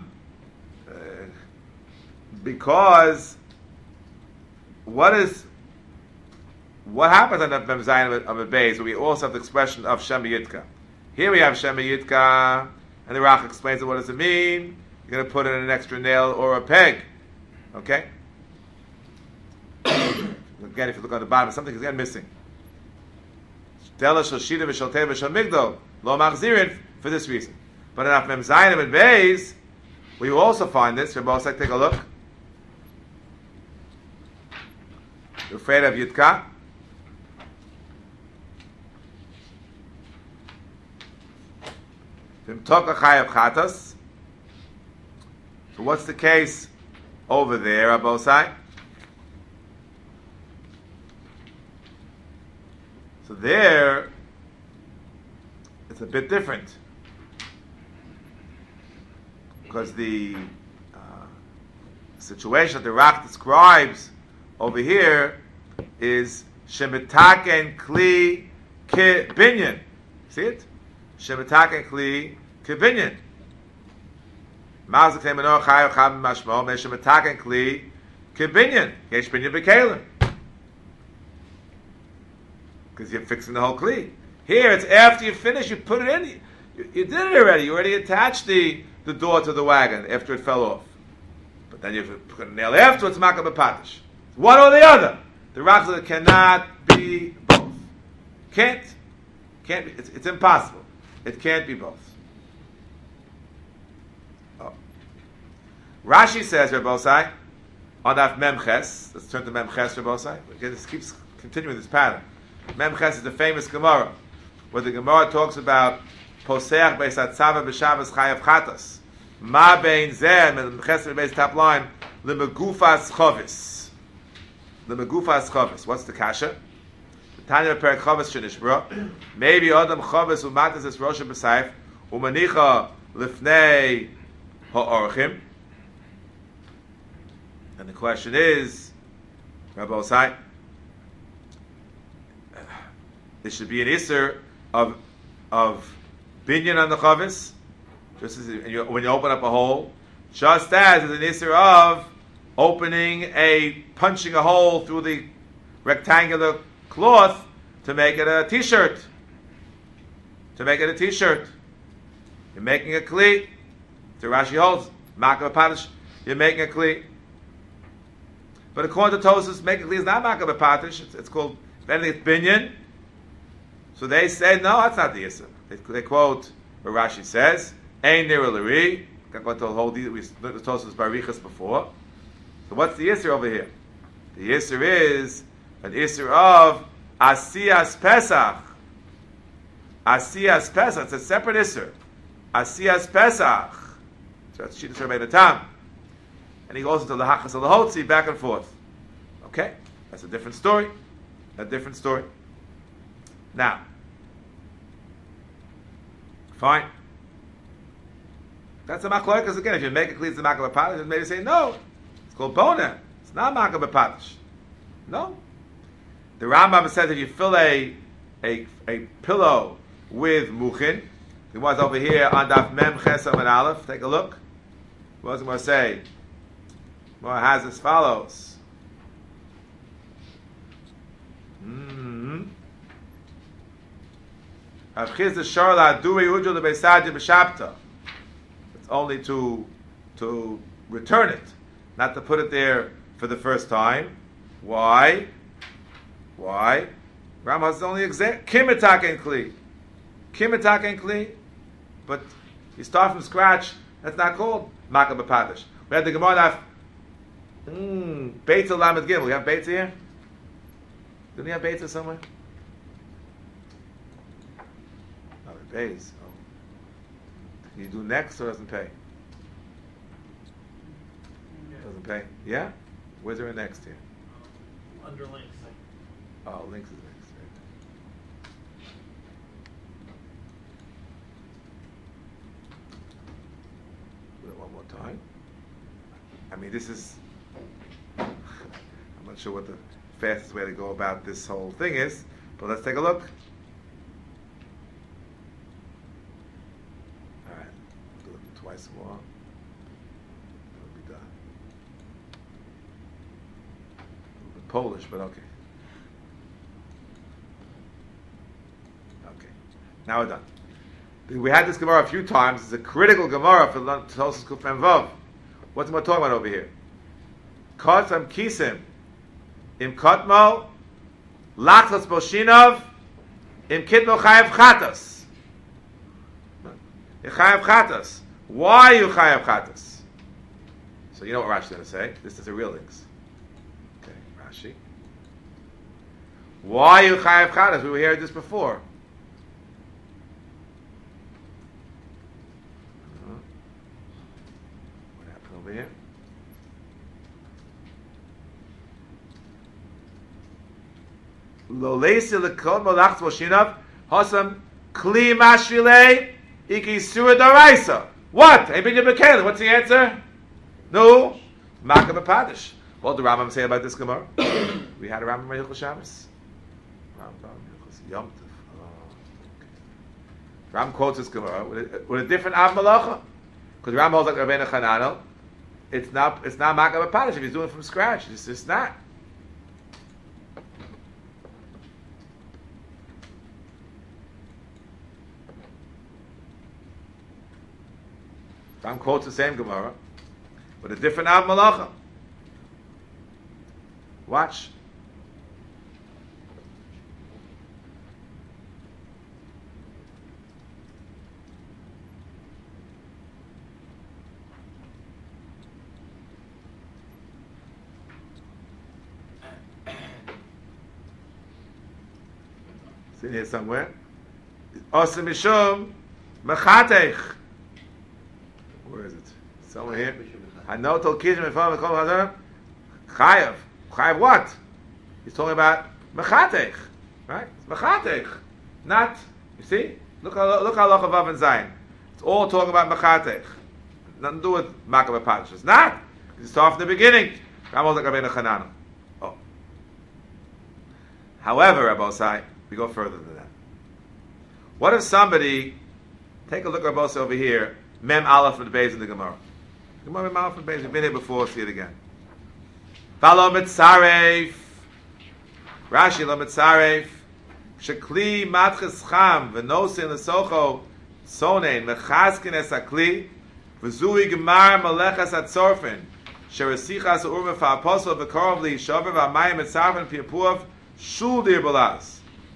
A: Because what happens on the Mem Zayin of a base? We also have the expression of Shema Yitka. Here we have Shema Yitka, and the Rach explains it. What does it mean? You're going to put in an extra nail or a peg. Okay? Again, if you look on the bottom, something is again missing. For this reason. But in Mem Zayin and Beis, we also find this. Rabbi Osai, take a look. You're afraid of Yitka? So what's the case over there, Rabbi Osai? So there, it's a bit different. Because the situation that the Rach describes over here is Shemitaken Kli Ke Binyan. See it? Shemitaken Kli Ke Binyan. Mazik Temenor Chayo Chab Mashmo Me Shemitaken Kli Ke Binyan. Yesh Binyan Bekalim. Because you're fixing the whole Kli. Here, it's after you finish, you put it in. You did it already. You already attached the door to the wagon after it fell off. But then you put a nail afterwards, Maka Bepatish. One or the other. The Rach cannot be both. Can't be. It's impossible. It can't be both. Oh. Rashi says, Rabbi Osai, on that Memches, let's turn to Memches, Rabbi Osai. This keeps continuing this pattern. Memches is the famous Gemara, where the Gemara talks about Poseach Beis Hatzava B'Shabbos Chayav Chatas. Ma Bein Zeh, Memches Beis top line, L'Megufas Chovis. L'Megufas Chovis. What's the kasha? Tanya Perek Chovis Shenishbra. Maybe Adam Chovis Umatis Es Rosh B'Saif Umanicha Lifnei Ha'orchim. And the question is, Rabbi Osai, there should be an Isser of binyan on the chavis, just as when you open up a hole, just as there's an Isser of punching a hole through the rectangular cloth to make it a t-shirt. You're making a kli. The Rashi holds, Maka B'Patish, you're making a kli. But according to Tosfos, making a kli is not Maka B'Patish. It's called, if anything, it's binyan. So they say, no, that's not the Yisr. They quote where Rashi says, Ein Nira L'Ri. I'm going to hold these, we learned the Tosfos Barichas before. So what's the Yisr over here? The Yisr is an Yisr of Asiyas Pesach. Asiyas Pesach. It's a separate Yisr. Asiyas Pesach. So that's Shittas Rabbeinu Tam. And he goes into the Hachas of the Hotzi, back and forth. Okay? That's a different story. Now, fine. That's a machlokas again. If you make it clear it's a Maka B'Patish, then maybe say no. It's called Bona. It's not Maka B'Patish. No. The Rambam says if you fill a pillow with muchin, it was over here on Daf Mem Chesam and Aleph. Take a look. What was it going to say? Well, it has as follows. It's only to return it, not to put it there for the first time. Why? Rambam is only exact. Kimitak and kli. But you start from scratch. That's not called Maka B'Patish. We had the Gemara. Beitza Lamed Gimel. We have Beitza here. Do we have Beitza somewhere? No, it pays. Oh. Can you do next or doesn't pay?
F: Yeah.
A: Doesn't pay. Yeah? Where's there a next here?
F: Under links.
A: Oh, links is next. more time. I mean, this is. I'm not sure what the fastest way to go about this whole thing is, but let's take a look. All right, do it twice more. That'll be done. A little bit Polish, but okay. Okay, now we're done. We had this Gemara a few times. It's a critical Gemara for Tosos Kuf Mem Vav. What's we talking about over here? Kotzam Kisim Im Kotmo Lachlas Boshinov Im Kitmo Chayav Chatas. Chayav Chatas. Why are you Chayav Chatas? So you know what Rashi's going to say. This is the real links. Okay, Rashi. Why are you Chayav Chatas? We were hearing this before. Over here. Lo leisi lekol molach moshinav hasam kli mashvilei iki sura daraisa. What? What's the answer? No. Makam Padish. What did the Rambam say about this Gemara? We had a Rambam Hilchos Shabbos. Rambam Hilchos Yom Tov. Ram quotes this Gemara with a different Av Malacha. Because Ram holds like Rabbeinu Chananel. It's not Makam Padish if he's doing it from scratch. It's just not. Ram quotes the same Gemara with a different Av Malacha. Watch. It's in here somewhere. Osim Mishum Mechatech. Where is it? Somewhere here. Hanotol Kizim Mefam Mekol Hadar. Chayav. Chayav what? He's talking about Mechatech. Right? It's Mechatech. Not, you see? Look how Loch Vav and Zayin. It's all talking about Mechatech. Nothing to do with Makam Padish. It's not. It's off in the beginning. Ramos like Rabbeinu Chananel. Oh. However, Rabbi Osai, we go further than that. What if somebody, take a look at Rabbi Osai over here, Mem Aleph and Beis in the Gemara. Gemara Mem Aleph and Beis, we've been here before, see it again. Valo Mitzaref, Rashi Lo Mitzaref, Shekli Matches Cham, Venosin Lesocho, Sonein, Mechaskin Es Akli, V'zui Gemar Melechas Atzorfen, Sheresichas Urme Fa'aposel V'korov Li Shover V'amayim Mitzarfen Piapuav, Shul Dir Balaz.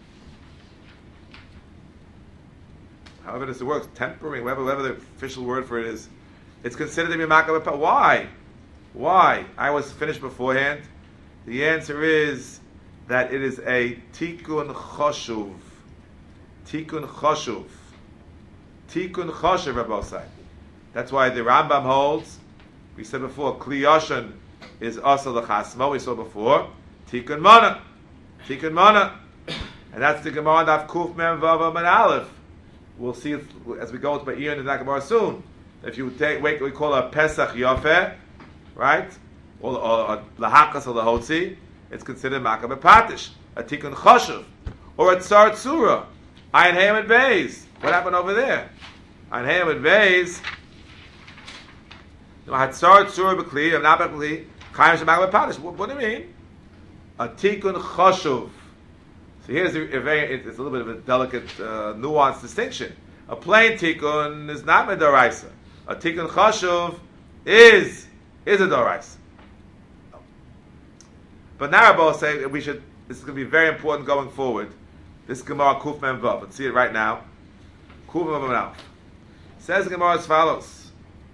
A: However this works, tempering, whatever the official word for it is, it's considered to be Makam Padish. Why? Why? I was finished beforehand. The answer is that it is a Tikkun Choshuv. Tikkun Choshuv. Tikkun Choshuv, Rabbi Osai. That's why the Rambam holds, we said before, Kli Yoshan is Asa L'chasmo, we saw before, Tikkun Mana. Tikkun Mana. And that's the Gemara Daf Kuf Mem Vav Amud Aleph. We'll see it as we go to Ba'ir and the Gemara soon. If you take what we call a Pesach Yofeh, right? Or Lahakas or Lahotzi, it's considered Makam Padish, a Tikkun Choshuv, or a Tzar Tzura, Ayin Hayam and Beis. What happened over there? Ayin Hayam and Beis. No, Tzar Tzura B'Kli, or not B'Kli, Chaim Shemakam Padish. What do you mean? A Tikkun Choshuv. So here's it's a little bit of a delicate, nuanced distinction. A plain Tikkun is not Medoraisa. A Tikkun Choshuv is a Doraisa. But now Rabbi say that this is going to be very important going forward. This Gemara Kuf Mem Vav. Let's see it right now. Kuf Mem Vav. Says the Gemara as follows.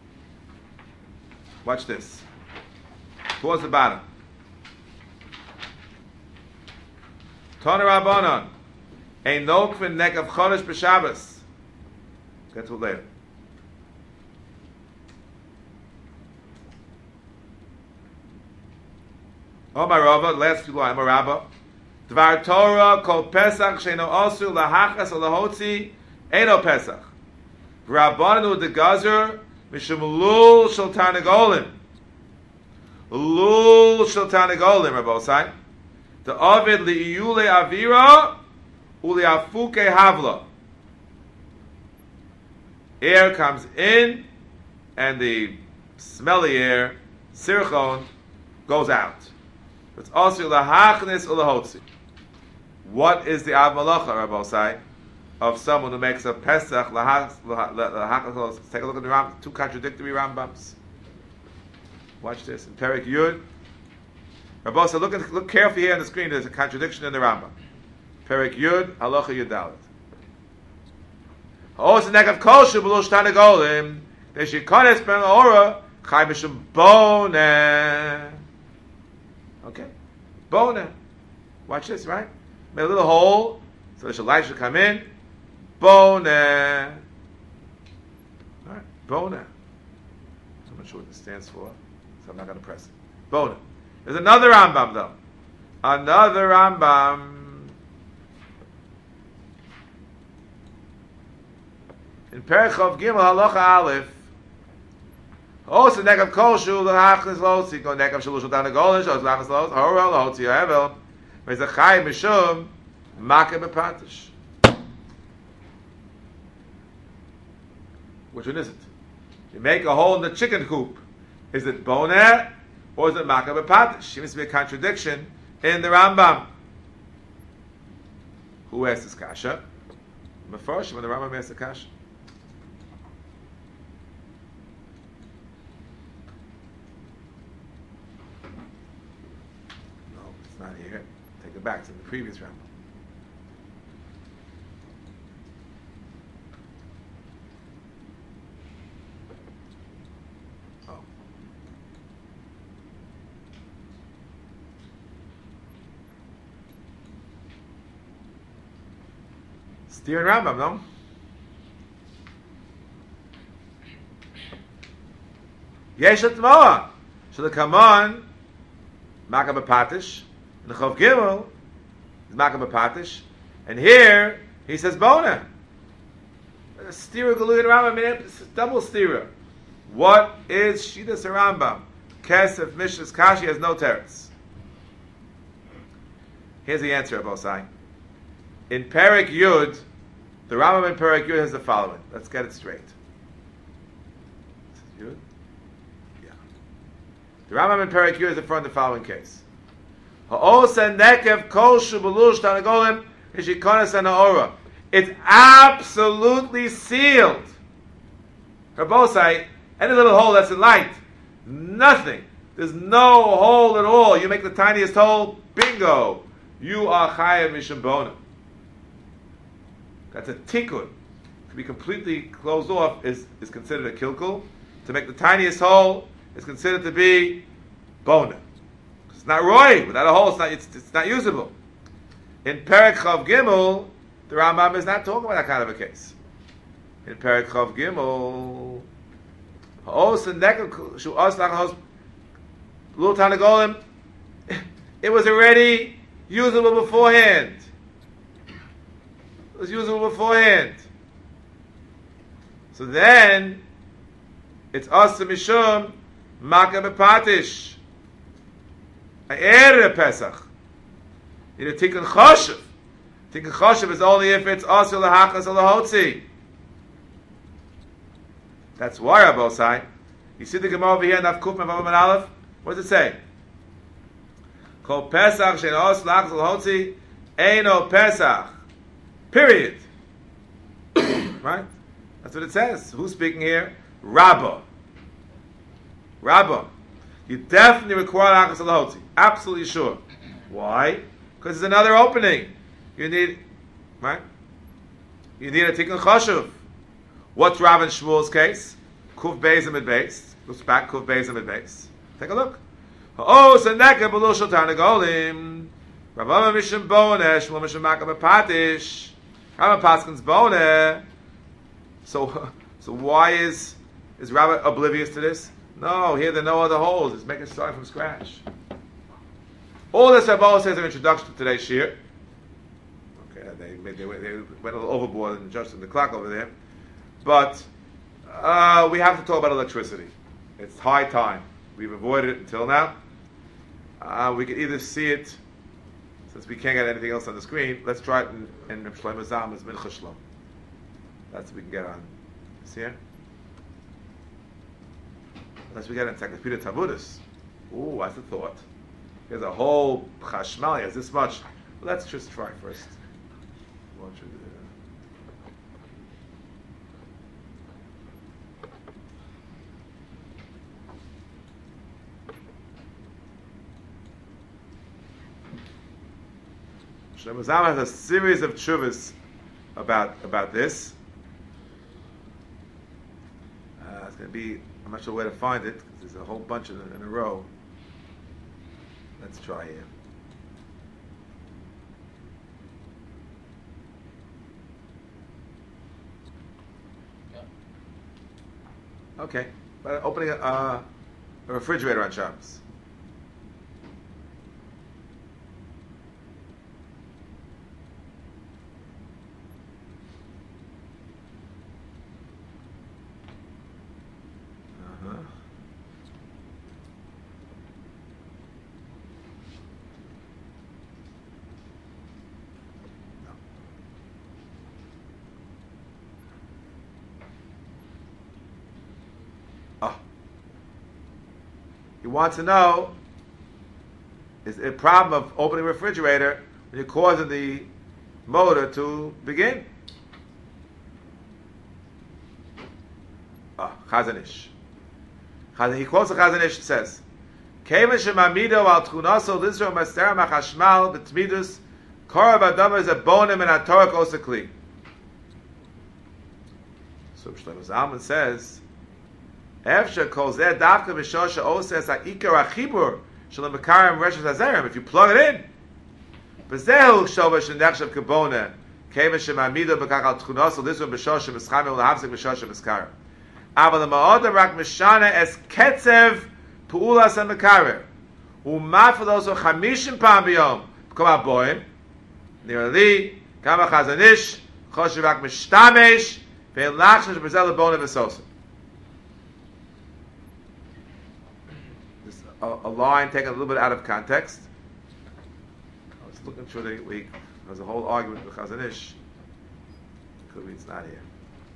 A: Watch this. Towards the bottom. Tana Rabbanon. Ein nokvin nekav chodesh b'Shabbos. Get to it later. Oh my Rava, last few lines, Marabba. Dvar Torah kol Pesach sheino osu lahachas or lahotzi eno Pesach. Rabbanu de Gazer Mishum lul shel tarnagolim. Lul shel tarnagolim, Rabbosai. The Ovid li'iyule avira uliafuke havla. Air comes in, and the smelly air, sirchon, goes out. It's also lahachnis ulahotzi. What is the av malacha, Rabbosai, of someone who makes a pesach lahachnis? Take a look at the Rambam. Two contradictory Rambams. Watch this in Perek Yud. Rabbosai, look carefully here on the screen. There's a contradiction in the Rambam. Perek Yud, halacha Yud Dalet. Also, negav kosher below shtanagolim. They should kones ben ora chai mishum boneh. Okay, boneh. Watch this, right? Made a little hole so the light should come in. Boneh. All right, boneh. I'm not sure what this stands for, so I'm not going to press it. Boneh. There's another Rambam though. Another Rambam. In Perek Chav Gimel Halacha Aleph, also negav kol shul lahachnis losi, go negav shul tarnagolim shul lahachnis losi, horel lahotzi havel, mezachai mishum makeh bepatish. Which one is it? You make a hole in the chicken coop. Is it boneh or is it makeh bepatish? Seems to be a contradiction in the Rambam. Who asked this kasha? Mefarshim, when the Rambam asked the kasha. Not here. Take it back to the previous Rambam. Oh. Steer and Rambam, no? Yesh Atmoa. Shall come on? Makeh bepatish. The Chav Gimel is Makeh bepatish, and here he says boneh. Stira Galuy and Rambam, I mean, it's double stira. What is Shidas Rambam? Kesef Mishras Kashi has no teretz. Here's the answer, Abosai. In Perek Yud, the Rambam in Perek Yud has the following. Let's get it straight. This is Yud? Yeah. The Rambam in Perek Yud is in front of the following case. It's absolutely sealed. Herbosai, any little hole that's in light, nothing. There's no hole at all. You make the tiniest hole, bingo. You are chayav mishum boneh. That's a tikkun. To be completely closed off is considered a kilkul. To make the tiniest hole is considered to be boneh. It's not roy. Without a hole, it's not usable. In Perek Chav Gimel, the Rambam is not talking about that kind of a case. In Perek Chav Gimel, it was already usable beforehand. It was usable beforehand. So then, it's Asa Mishum Makeh bepatish. Erev Pesach. You need Tikkun Choshev. Tikkun Choshev is only if it's Asa Lahachas or Lahotzi. That's why Abosai. You see the Gemara over here in Daf Kuf Mem Vav Aleph? What does it say? Kol Pesach she'en Asa Lahachas or Lahotzi Eino Pesach. Period. Right? That's what it says. Who's speaking here? Rabbah. Rabbah. You definitely require Achas Lahotzi. Absolutely sure. Why? Because there's another opening. You need, right? You need a Tikkun Choshev. What's Rav and Shmuel's case? Kuf Beis and Mid Beis. Looks back, Kuf Beis and Mid Beis. Take a look. Oh, Saneka B'lo Shel Tarnagolim. Rav Amma Mishum Boneh. Shmuel Mishum Makeh bepatish. Rav Paskin's Boneh. So why is Rav oblivious to this? No, here there are no other holes. It's making start from scratch. All this Rabbah says in introduction to today's shir. Okay, they went a little overboard in adjusting the clock over there. But We have to talk about electricity. It's high time. We've avoided it until now. We can either see it, since we can't get anything else on the screen. Let's try it in Shlomo Zalman's Mincha Shlom. That's what we can get on. See it? Unless we get it in Encyclopedia Talmudis. Ooh, that's a thought. There's a whole chashmal. Has this much. Let's just try first. What should we do? Shlomo Zalman has a series of tshuvas about this. It's going to be, I'm not sure where to find it, because there's a whole bunch in a row. Let's try here. Okay, but opening a refrigerator on Shabbos. He wants to know, is it a problem of opening a refrigerator when you're causing the motor to begin? Chazon Ish. He quotes the Chazon Ish, says, Kevan shemamido al tchunaso lizro master machashmal b'tmidus korav adama is a bonim and a torah osakli. So Shlomo Zalman says, if you plug it in, a line taken a little bit out of context. I was looking through the week. There was a whole argument with Chazon Ish. Could be it's not here.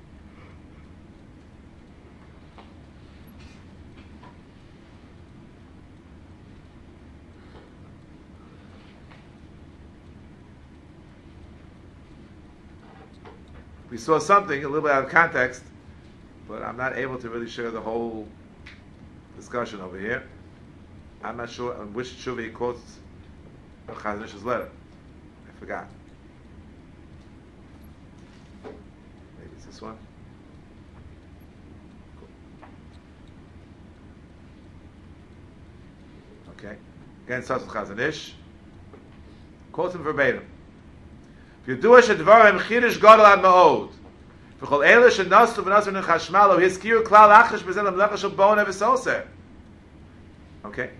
A: We saw something a little bit out of context, but I'm not able to really share the whole discussion over here. I'm not sure on which tshuva he quotes Chazon Ish's letter. I forgot. Maybe it's this one. Cool. Okay. Again, starts with Chazon Ish. Quotes him verbatim. V'yudua shedvarim chidush gadol ad ma'od. V'chol eila shenasu v'nasu v'nin chashmalo hiskiru klal achash b'zen l'mlecha shel bona v'soser. Okay.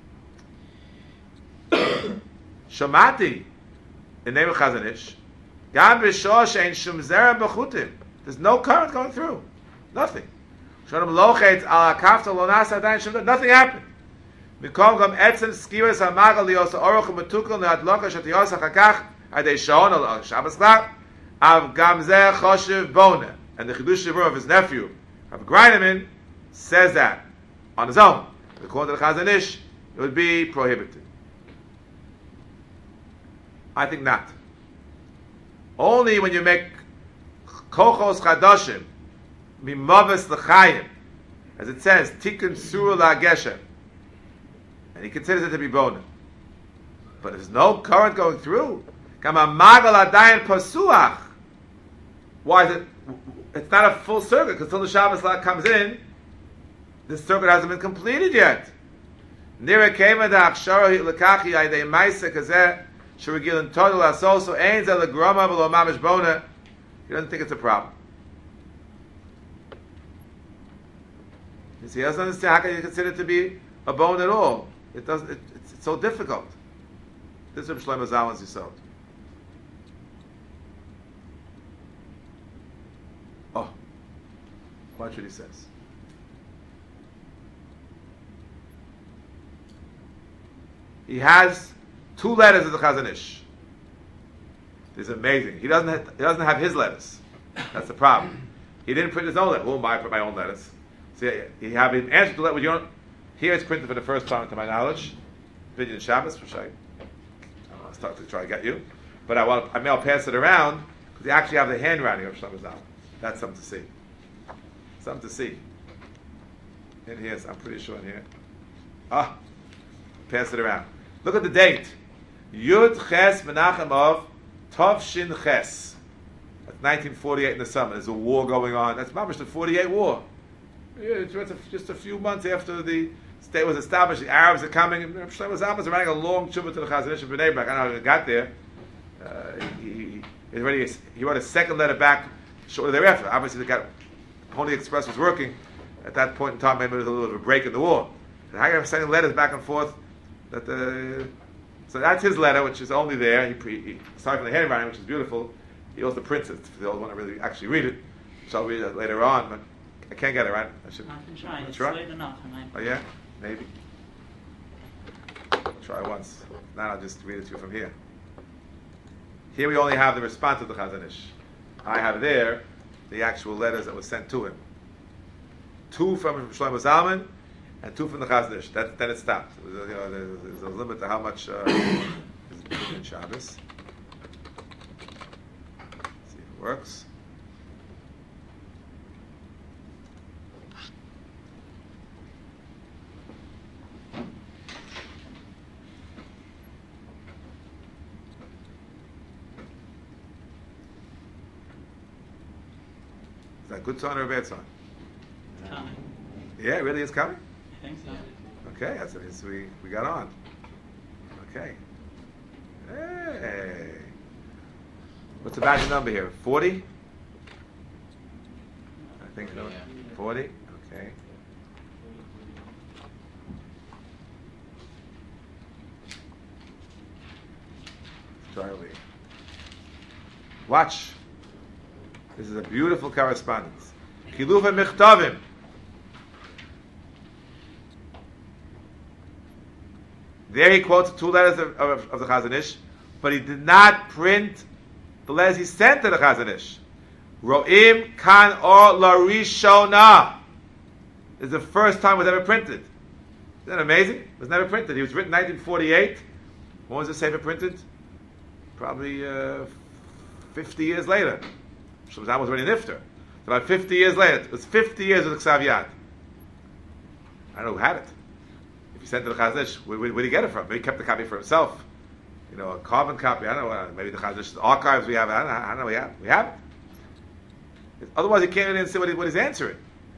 A: Shamati, in the name of Chazon Ish, Gam b'shor she'en shum zera b'chutim. There's no current going through. Nothing. Shonim lochet al hakafta lo nasa adayin shum. Nothing happened. Mikom gam etzem skiras hamagal lios oroch u'metukal ne'adloka shetiyos hachakach adei shon al Shabbos klal av gam zeh choshev bona. And the Chidush Shavur of his nephew, Rav Greineman, says that on his own. According to the Chazon Ish, it would be prohibited. I think not. Only when you make kochos chadashim, mimavis l'chayim, as it says, tikkun surah la'geshem, and he considers it to be bona. But if there's no current going through, kama magal adayin pasuach, why is it? It's not a full circuit, because until the Shabbos light comes in, this circuit hasn't been completed yet. Nira kema da akshara lekachi aydei ma'isa kazeh shurigil total asol so ein zel grama v'lo mamish bona. He doesn't think it's a problem. You see, he doesn't understand how can you consider it to be a bone at all. It doesn't. It's so difficult. This is Shlomo Zalman's Yisod. Oh, Watch what he says. He has 2 letters of the Chazon Ish. It's amazing. He doesn't have his letters. That's the problem. He didn't print his own letters. Who am I to print my own letters? See, he have an answer to letter. You don't. Here it's printed for the first time, to my knowledge. Binyan Shabbos, which I'll start to try to get you. But I'll pass it around because you actually have the handwriting of Shlomo Zalman. That's something to see. Something to see. In here, I'm pretty sure in here. Pass it around. Look at the date. Yud Ches Menachem of Tov Shin Ches. That's 1948 in the summer. There's a war going on. That's mamish the 48 war. Yeah, it's just a few months after the state was established. The Arabs are coming. Shlomo Zalman is writing a long tshuva to the Chazon Ish in Bnei Brak. I don't know how he got there. He wrote a second letter back shortly thereafter. Obviously, the Pony Express was working at that point in time. Maybe there was a little bit of a break in the war. And Hagar sending letters back and forth. So that's his letter, which is only there. He aside from the handwriting, which is beautiful, he also prints it. For those who want to really actually read it, so I'll read it later on. But I can't get it right.
B: I can try. It's
A: try?
B: late enough.
A: Oh yeah, maybe. Try once. Now I'll just read it to you from here. Here we only have the response of the Chazon Ish. I have there the actual letters that were sent to him. 2 from Shlomo Zalman and 2 from the Chazon Ish. Then it stopped. There's a limit to how much is in Shabbos. See if it works. Is that a good sign or a bad sign?
B: Coming.
A: Yeah, it really is coming?
B: I think so.
A: Okay, that's it. So we got on. Okay. Hey. What's the badge number here? 40? I think so. 40? Okay. Charlie. Watch. This is a beautiful correspondence. Chilufa Michtavim. There he quotes 2 letters of the Chazon Ish, but he did not print the letters he sent to the Chazon Ish. Ro'im kan or larishona. This is the first time it was ever printed. Isn't that amazing? It was never printed. He was written in 1948. When was the Sefer printed? Probably 50 years later. Shlomo Zalman was already nifter. So about 50 years later. It was 50 years with the Ksav Yad. I don't know who had it. If he sent it to the Chazon Ish, where did he get it from? Maybe he kept the copy for himself. You know, a carbon copy. I don't know. Maybe the Chazon Ish's archives we have. I don't know. We have it. Otherwise, he can't even see what he's answering.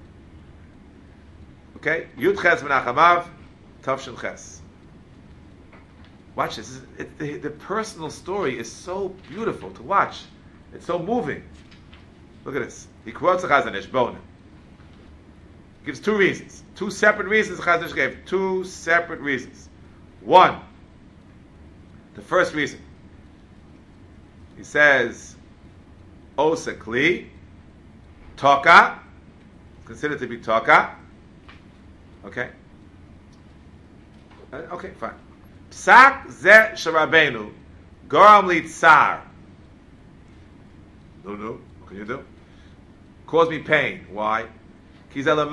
A: Okay? Yud Ches Menachamav, Tav Shin Ches. Watch this. The personal story is so beautiful to watch. It's so moving. Look at this. He quotes the Chazon Ish, Bona. Gives 2 reasons. 2 separate reasons the Chazon Ish gave. 2 separate reasons. 1. The first reason. He says, Osa Kli, Toka, considered to be Toka. Okay? Okay, fine. Psak ze sharabenu, Goram li tsar. No. What can you do? Cause me pain. Why? He's writing in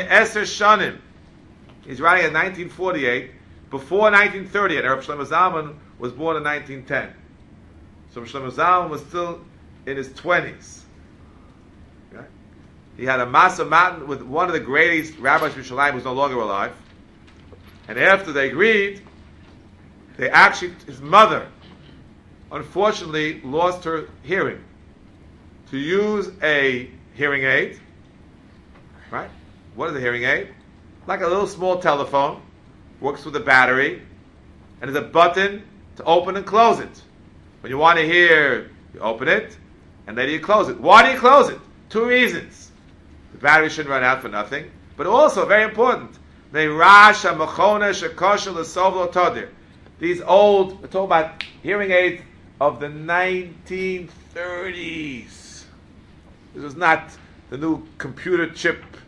A: 1948, before 1938. Rav Shlomo Zalman was born in 1910. So Rav Shlomo Zalman was still in his 20s. Okay? He had a Masa Matan with one of the greatest rabbis of Yerushalayim who's no longer alive. And after they agreed, his mother, unfortunately, lost her hearing. To use a hearing aid, right? What is a hearing aid? Like a little small telephone, works with a battery, and there's a button to open and close it. When you want to hear, you open it, and then you close it. Why do you close it? 2 reasons. The battery shouldn't run out for nothing, but also, very important, these old, we're talking about hearing aids of the 1930s. This was not the new computer chip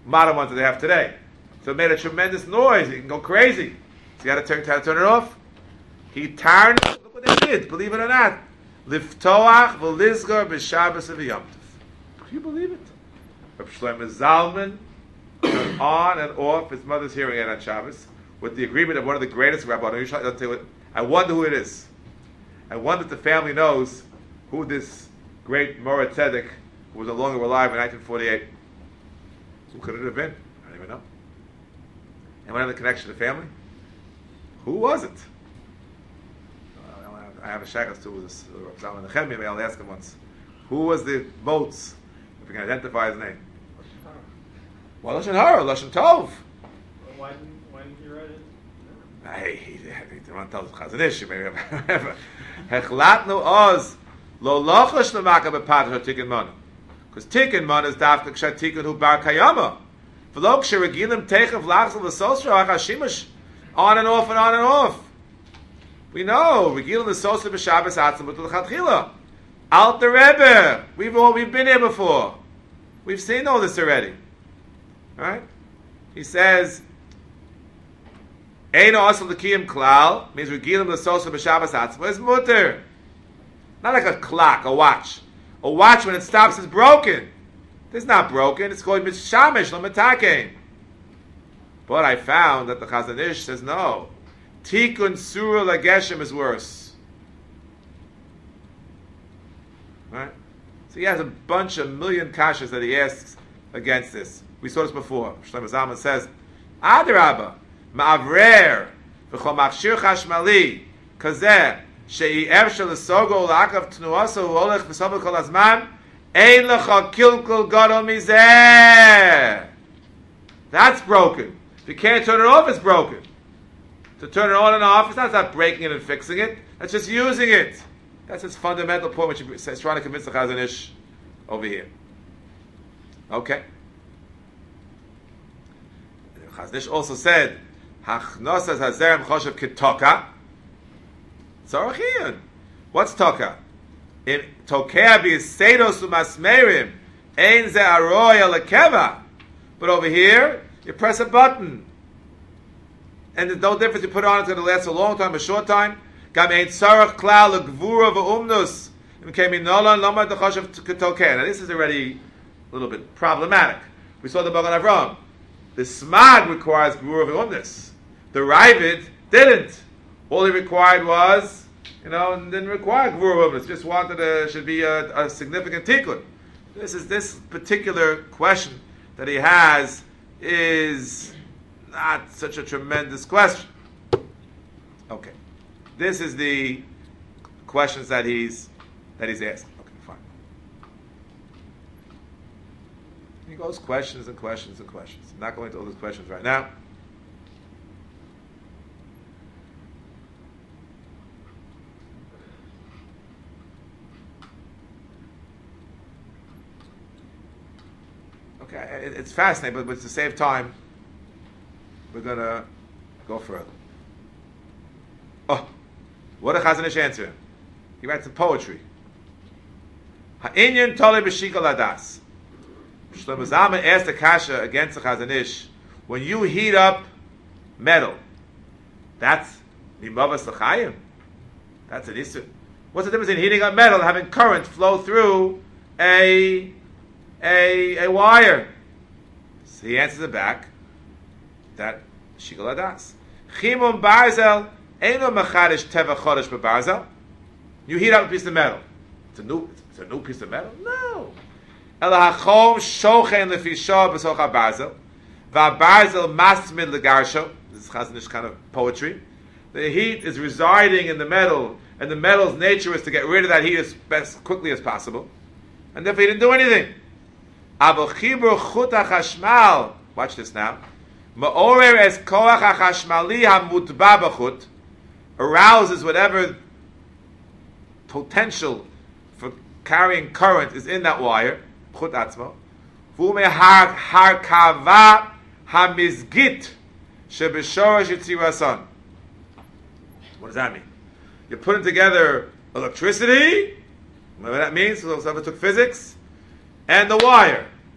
A: modern ones that they have today. So it made a tremendous noise. You can go crazy. So you got to turn it off. He turned. Look what they did. Believe it or not. Liftoach v'lizgar b'Shabbos v'Yom Tov. Can you believe it? Reb Shlomo Zalman turned on and off his mother's hearing aid on Shabbos with the agreement of one of the greatest rabbis. I'll tell you what, I wonder who it is. I wonder if the family knows who this great Morah Tzedek, who was no longer alive in 1948. Who could it have been? I don't even know. Anyone have the connection to the family? Who was it? I have a shakas too with this Zalman Nechemia. Maybe I'll ask him once. Who was the votes? If we can identify his name. Well, Lashon Hara, Lashon Tov.
E: Why didn't you write it?
A: Hey, he didn't want to tell us Chazon Ish. Maybe Hechlatnu Oz Lo Lochash Lemaka Bepatash Tikkun Mana. Because Tikkun Mana is Dafka Kshat Tikkun Hu Bar Kayama. V'lo Ksheregilim Techav Lachzel V'Sosra Achashimash. On and off and on and off. We know Regilim V'Sosra B'Shabbos Atzim B'Tul Chatchila. Alter Rebbe. We've been here before. We've seen all this already. Right? He says, Eino Asal L'Kiyim Klal means Regilim L'Sosra B'Shabbos Atzim. It's mutter. Not like a clock, a watch. A watch when it stops is broken. This is not broken. It's called Mishamish L'Metakein. But I found that the Chazon Ish says no. Tikkun Surah L'Geshem is worse. Right? So he has a bunch of million kashas that he asks against this. We saw this before. Shlomo Zalman says, Adrabah, Ma'avrer, V'chol Machshir Chashmali, Kazeh, She'iev Shel Sogo L'akav Tnuaso U'olech V'sovel Kol Azman, Ein Lecha Kilkul Gadol Mizeh. That's broken. If you can't turn it off, it's broken. To turn it on and off, it's not breaking it and fixing it. That's just using it. That's his fundamental point, which he's trying to convince the Chazon Ish over here. Okay. The Chazon Ish also said, Hachnosas Hazerem Choshev Kitoka. Tzorachiyun. What's Toka? In Tokea B'Yisedos U'Masmerim Ein Ze Aroy Alekeva. But over here, you press a button. And there's no difference. You put it on, it's going to last a long time, a short time. Gam ein tzarach klal legvura v'umnus. Now this is already a little bit problematic. We saw the Magen Avraham. The Smag requires gvura v'umnus. The Ravid didn't. All he required was, didn't require gvura v'umnus. Just wanted should be a significant tikkun. This particular question that he has is not such a tremendous question. Okay. This is the questions that he's asked. Okay, fine. He goes questions and questions and questions. I'm not going into all those questions right now. Okay, it's fascinating, but to save time, we're going to go further. Oh, what a Chazon Ish answer. He writes some poetry. Ha'inyan tole b'shikol hadas. Shlomo Zalman asked the kasha against the Chazon Ish, when you heat up metal, that's mimavas l'chayim. That's an issue. What's the difference in heating up metal and having current flow through a wire? So he answers it back that shikol hadas. Chimum barzel eino mechadish teva chodesh bebarzel. You heat up a piece of metal. It's a new piece of metal? No. Ela hachom shochen lefisha b'soch habarzel. V'habarzel masmid legarsho. This is Chazon Ish kind of poetry. The heat is residing in the metal, and the metal's nature is to get rid of that heat as quickly as possible. And therefore he didn't do anything. Avo chibur chut hachashmal. Watch this now. Ma'orer es koach hachashmali hamutba b'chut. Arouses whatever potential for carrying current is in that wire. Chut atzmo. V'ume harkava hamizgit shebeshorosh yitzirason. What does that mean? You're putting together electricity, whatever that means, so someone took physics, and the wire.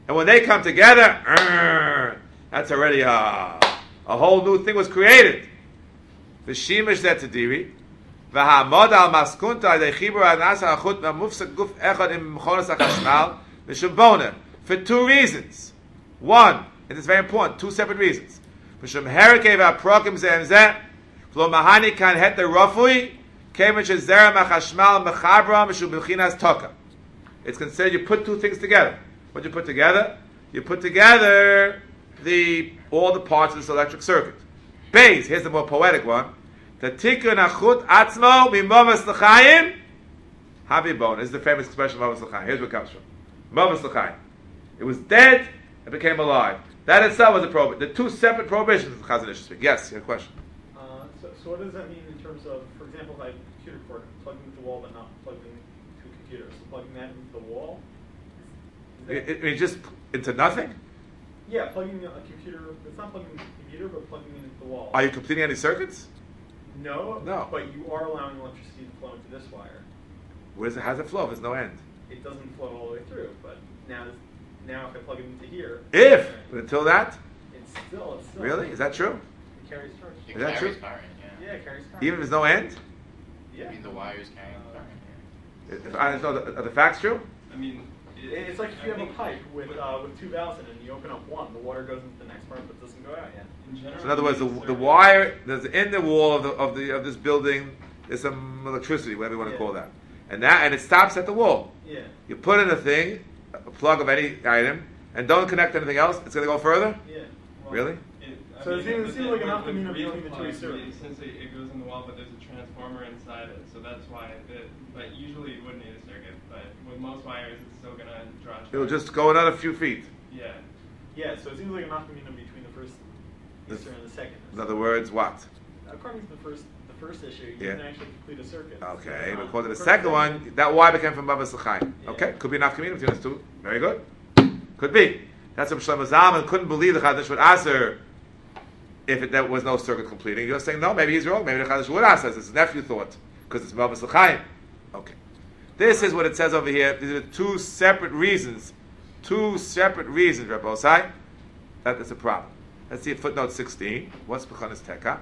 A: And when they come together, that's already a whole new thing was created. V'shimish zetadiri, v'hamod al maskunta dechibur anasa achut mufsak guf echad im mechonas hachashmal v'shumbona, for two reasons. One, and it's very important, two separate reasons. V'shum herike v'aprokim zeh zeh, v'lo mahani kan het the rafui, kevich zera machashmal mechabra v'shum b'chinas toka. It's considered you put two things together. What you put together? You put together all the parts of this electric circuit. Base, here's the more poetic one. The tikkun achut atzmo mimavas l'chaim habibon is the famous expression of mavas l'chaim. Here's where it comes from. Mavas l'chaim. It was dead and became alive. That itself was a prohibition. The two separate prohibitions of Chazon Ish speak. Yes, you have a question.
E: So what does that mean in terms of, for example, if I have a computer cord plugged into the wall but not plugged into a computer, so plugging that into the wall?
A: It just into nothing?
E: Yeah, plugging a computer, it's not plugging into the computer, but plugging it into the wall.
A: Are you completing any circuits?
E: No,
A: No.
E: but you are allowing electricity to flow into this wire.
A: How's it flow? There's no end.
E: It doesn't flow all the way through, but now if I plug it into here,
A: But until that?
E: it's still
A: Really? Is that true?
E: It carries charge.
C: It
A: Is that
C: carries
A: true?
C: current, yeah.
E: Yeah, it carries current.
A: Even if there's no end?
E: Yeah.
C: I mean, the wires carrying current, yeah.
A: I don't know, are the facts true?
F: I mean,
E: It's like if you have a pipe with two valves in it and you open up one, the water goes into the next part but doesn't go out yet.
F: in general,
A: So in other words, the wire there's in the wall of this building is some electricity, whatever you want to call that, and it stops at the wall.
E: Yeah.
A: You put in a thing, a plug of any item, and don't connect anything else. It's going to go further.
E: Yeah.
A: Really?
E: So it seems like an optimum between the two circuits.
F: Since it goes in the wall, but there's a transformer inside it, so that's why. But usually you wouldn't need a circuit. But with most wires, it's still gonna draw charge.
A: It'll just go another few feet.
F: Yeah.
E: Yeah, so it seems like an optimum between the first answer and the second.
A: In other words, what?
E: According to the first issue, you
A: Yeah.
E: didn't actually complete a circuit.
A: Okay,
E: So,
A: but according to the
E: first
A: second one, that Y became from Baba L'chaim.
E: Yeah.
A: Okay, could be enough community between us two. Very good. Could be. That's what Shlomo Zalman couldn't believe the Chadash would answer if there was no circuit completing. You're saying, no, maybe he's wrong. Maybe the Chadash would answer, as his nephew thought, because it's Baba L'chaim. Okay. This is what it says over here. These are two separate reasons. Two separate reasons, Rabbi Osai. That is a problem. Let's see footnote 16. What's Bechonis Teka?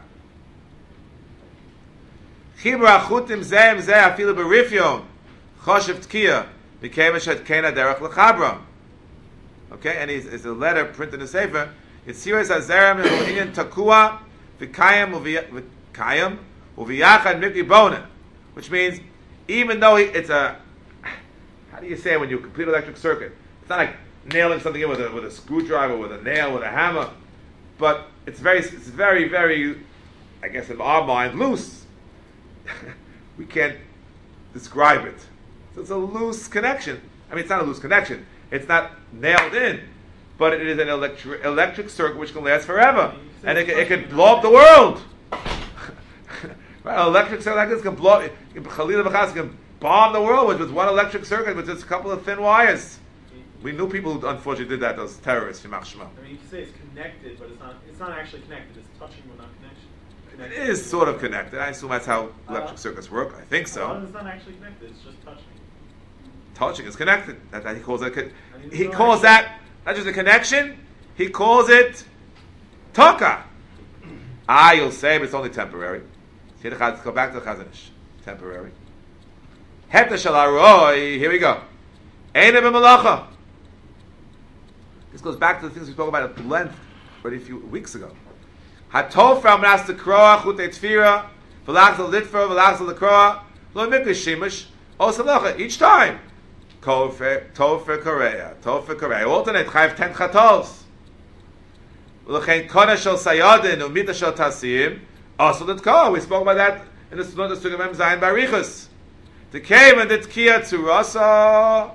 A: Chibur achutim zeh im zeh afilu berifyon choshev tkiya became a shetkena derech lechabra. Okay, and it's a letter printed in the Sefer. It's Siras Azerem in Takua v'kayim uviyachad mikri bona, which means even though it's a, how do you say it when you complete an electric circuit? It's not like nailing something in with a screwdriver, with a nail, with a hammer, but it's very, very, I guess in our mind, loose. We can't describe it. So it's a loose connection. I mean, it's not a loose connection. It's not nailed in, but it is an electric circuit which can last forever, and it can blow up the world. Right? An electric circuit like this can blow. Chalila b'chas can bomb the world with one electric circuit with just a couple of thin wires. We knew people who unfortunately did that. Those terrorists, Yimach Shema.
E: I mean, you can say it's connected, but it's not actually connected. It's touching without connection.
A: It is sort of connected. I assume that's how electric circuits work. I think
E: Well,
A: so.
E: it's not actually connected. It's just touching.
A: Touching is connected. That he calls that.
E: I mean,
A: He
E: no,
A: calls that not just a connection. He calls it toka. You'll say, but it's only temporary. Let's go back to the Chazon Ish. Temporary. Heta shel haroi. Here we go. Ein b'malacha. This goes back to the things we spoke about at length already a few weeks ago. Hatofra mnas tekroa chutei tfira v'lachzal litfer v'lachzal lekroa lo mikri shimush osalacha each time. Tofer korea. Alternate chayv 10 chatols. L'chein kona shel sayadin u'mita shel tasiyim also the tkoa. We spoke about that in the Sunnah Sugim Mem Zayin Barichus. The cave and the tkiya tzurasa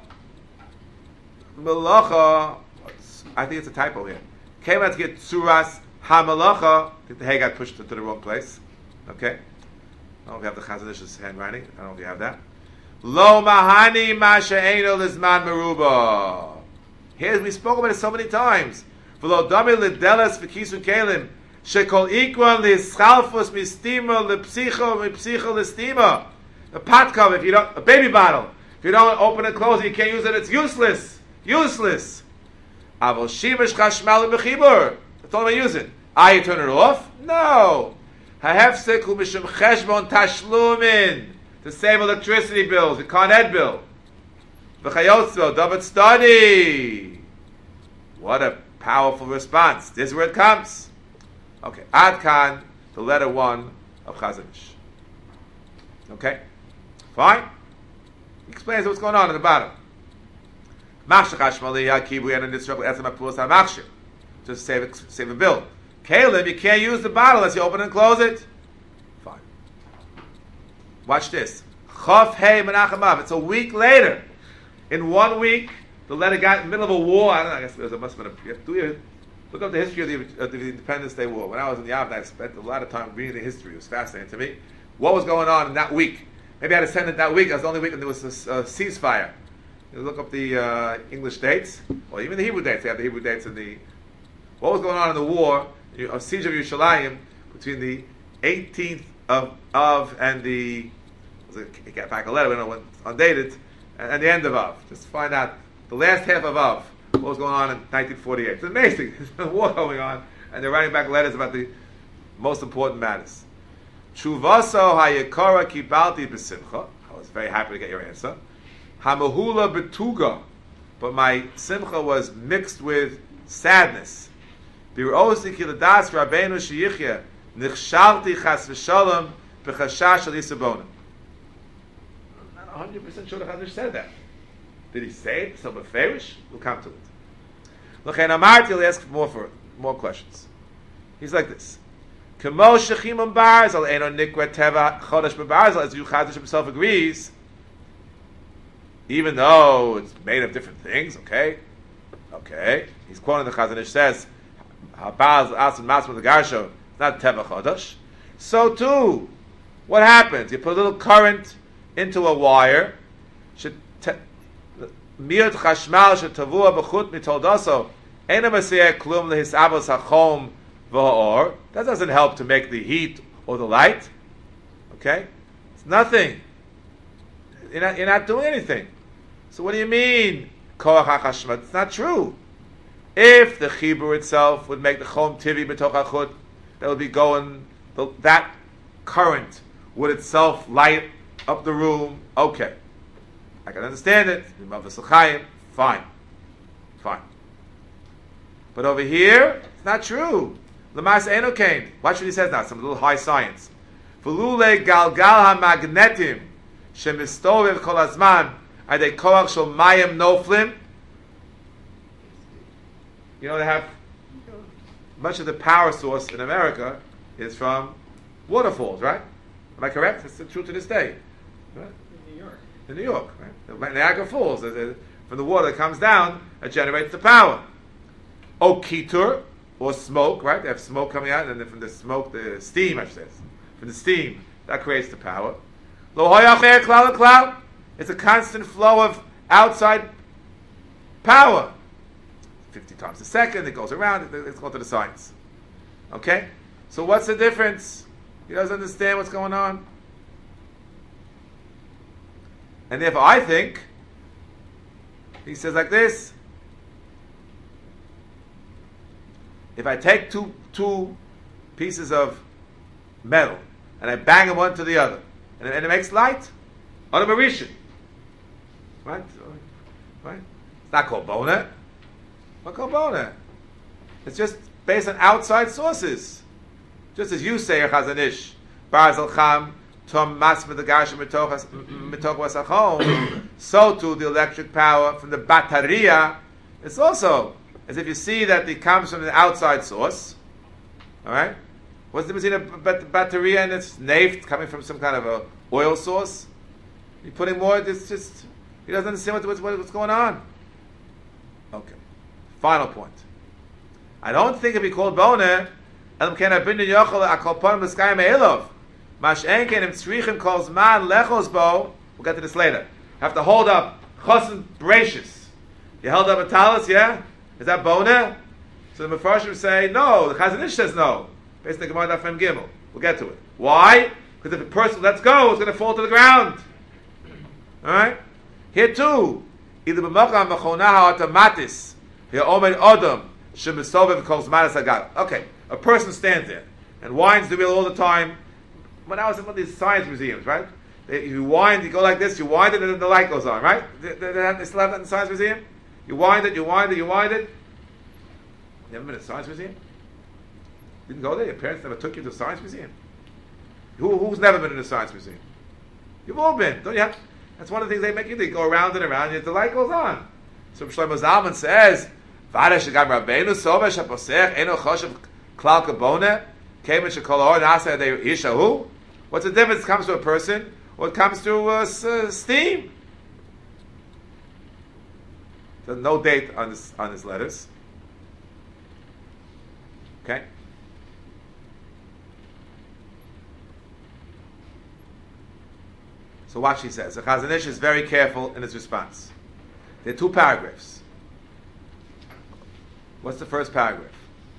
A: melacha. I think it's a typo here. Came out to get tzuras hamalacha. I think the hay got pushed to the wrong place. Okay. I don't know if you have the Chazon Ish's handwriting. I don't know if you have that. Lo mahani ma she'eino lizman meruba. Here we spoke about it so many times. V'lo dami lidelas v'kisu kelim shekol ikwan lischalfus mistima lepsicho mipsicho listima. A pot cover, if you don't, a baby bottle. If you don't open and close it, you can't use it. It's useless. Useless. Avol shimash chashmal b'chibur. That's all I'm using. You turn it off? No. Hahefsek hu mishum cheshbon tashlumin. To save electricity bills, the Con Ed bill. V'chayotzo, David study. What a powerful response. This is where it comes. Okay, Ad Kan, the letter 1 of Chazon Ish. Okay, fine. He explains what's going on at the bottom. Just save a bill. Caleb, you can't use the bottle unless you open and close it. Fine. Watch this. Chof Hey Menachem Av. It's a week later. In 1 week, the letter got in the middle of a war. I don't know. I guess there must have been look up the history of the Independence Day War. When I was in the Yavne, I spent a lot of time reading the history. It was fascinating to me. What was going on in that week? Maybe I had to send it that week. That was the only week and there was a ceasefire. You look up the English dates, or even the Hebrew dates. They have the Hebrew dates and what was going on in the war, a siege of Yerushalayim between the 18th of and the, I got back a letter, I don't know when it's undated, and the end of Av. Just find out the last half of Av, what was going on in 1948. It's amazing. There's a war going on, and they're writing back letters about the most important matters. Chuvaso hayekara kibalti b'simcha. I was very happy to get your answer. Hamahula betuga, but my simcha was mixed with sadness. Birosi kiladas Rabbeinu sheyichya nichshalti chas v'shalom b'chashash al yisabona. I'm not 100% sure the Chazon Ish said that. Did he say it? So beferish? We'll come to it. L'chein amarti, he'll ask more questions. He's like this. Kemo shechimon barzal eno nikra teva chodesh bebarzal, as Chazon Ish himself agrees, even though it's made of different things, okay? He's quoting the Chazon Ish says, Habaz asin masma the garsho, it's not teva chodesh. So too, what happens? You put a little current into a wire, miut chashmal shetavua b'chut mitoldaso, ena masiyeh klum lehisabos hachom v'ha'or. That doesn't help to make the heat or the light. Okay? It's nothing. You're not doing anything. So what do you mean, koach hachashmal? It's not true. If the chibur itself would make the chom tivi b'toch hachut, that would be going, that current would itself light up the room. Okay. I can understand it. Fine. But over here, it's not true. Lamas enokain. Watch what he says now. Some little high science. V'lule galgal ha-magnetim shemistovev kol hazman adei koach shel mayim noflim. You know, they have much of the power source in America is from waterfalls, right? Am I correct? It's true to this day. Right? In New York, right? The Niagara Falls, from the water that comes down, it generates the power. O kitur, or smoke, right? They have smoke coming out, and then from the smoke, the steam, I should say. From the steam, that creates the power. Lo hoyach klal. It's a constant flow of outside power. 50 times a second, it goes around, it's called to the science. Okay? So what's the difference? He doesn't understand what's going on. And therefore I think, he says like this, if I take two pieces of metal and I bang them one to the other, and it makes light, automarishin, right? It's not called bona. What called bona? It's just based on outside sources. Just as you say, Chazon Ish, Barzal Cham, Tom Masma the Garsha Mitoch Wasachom, so too the electric power from the bataria, it's also as if you see that it comes from the outside source. Alright? What's the difference between a bataria and its naft coming from some kind of a oil source? You're putting more, it's just, he doesn't understand what's going on. Okay. Final point. I don't think it'd be called bona, we'll get to this later. You have to hold up chosin bracious. You held up a talus, yeah? Is that bona? So the Mefarshim say no. The Chazon Ish says no. Based on the Gemara Daf Mem Gimel. We'll get to it. Why? Because if a person lets go, it's going to fall to the ground. All right. Here too, either b'macham machonah ha'automatis Okay, a person stands there and winds the wheel all the time. When I was in one of these science museums, right? You wind, you go like this, you wind it, and then the light goes on, right? They still have that in the science museum? You wind it, you wind it, you wind it. You ever been to a science museum? Didn't go there? Your parents never took you to a science museum? Who's never been in a science museum? You've all been, don't you? That's one of the things they make you do. They go around and around, and the light goes on. So Shlomo Zalman says, what's the difference? It comes to a person, or it comes to steam. There's no date on his letters. Okay? So watch he says. The Chazon Ish is very careful in his response. There are two paragraphs. What's the first paragraph?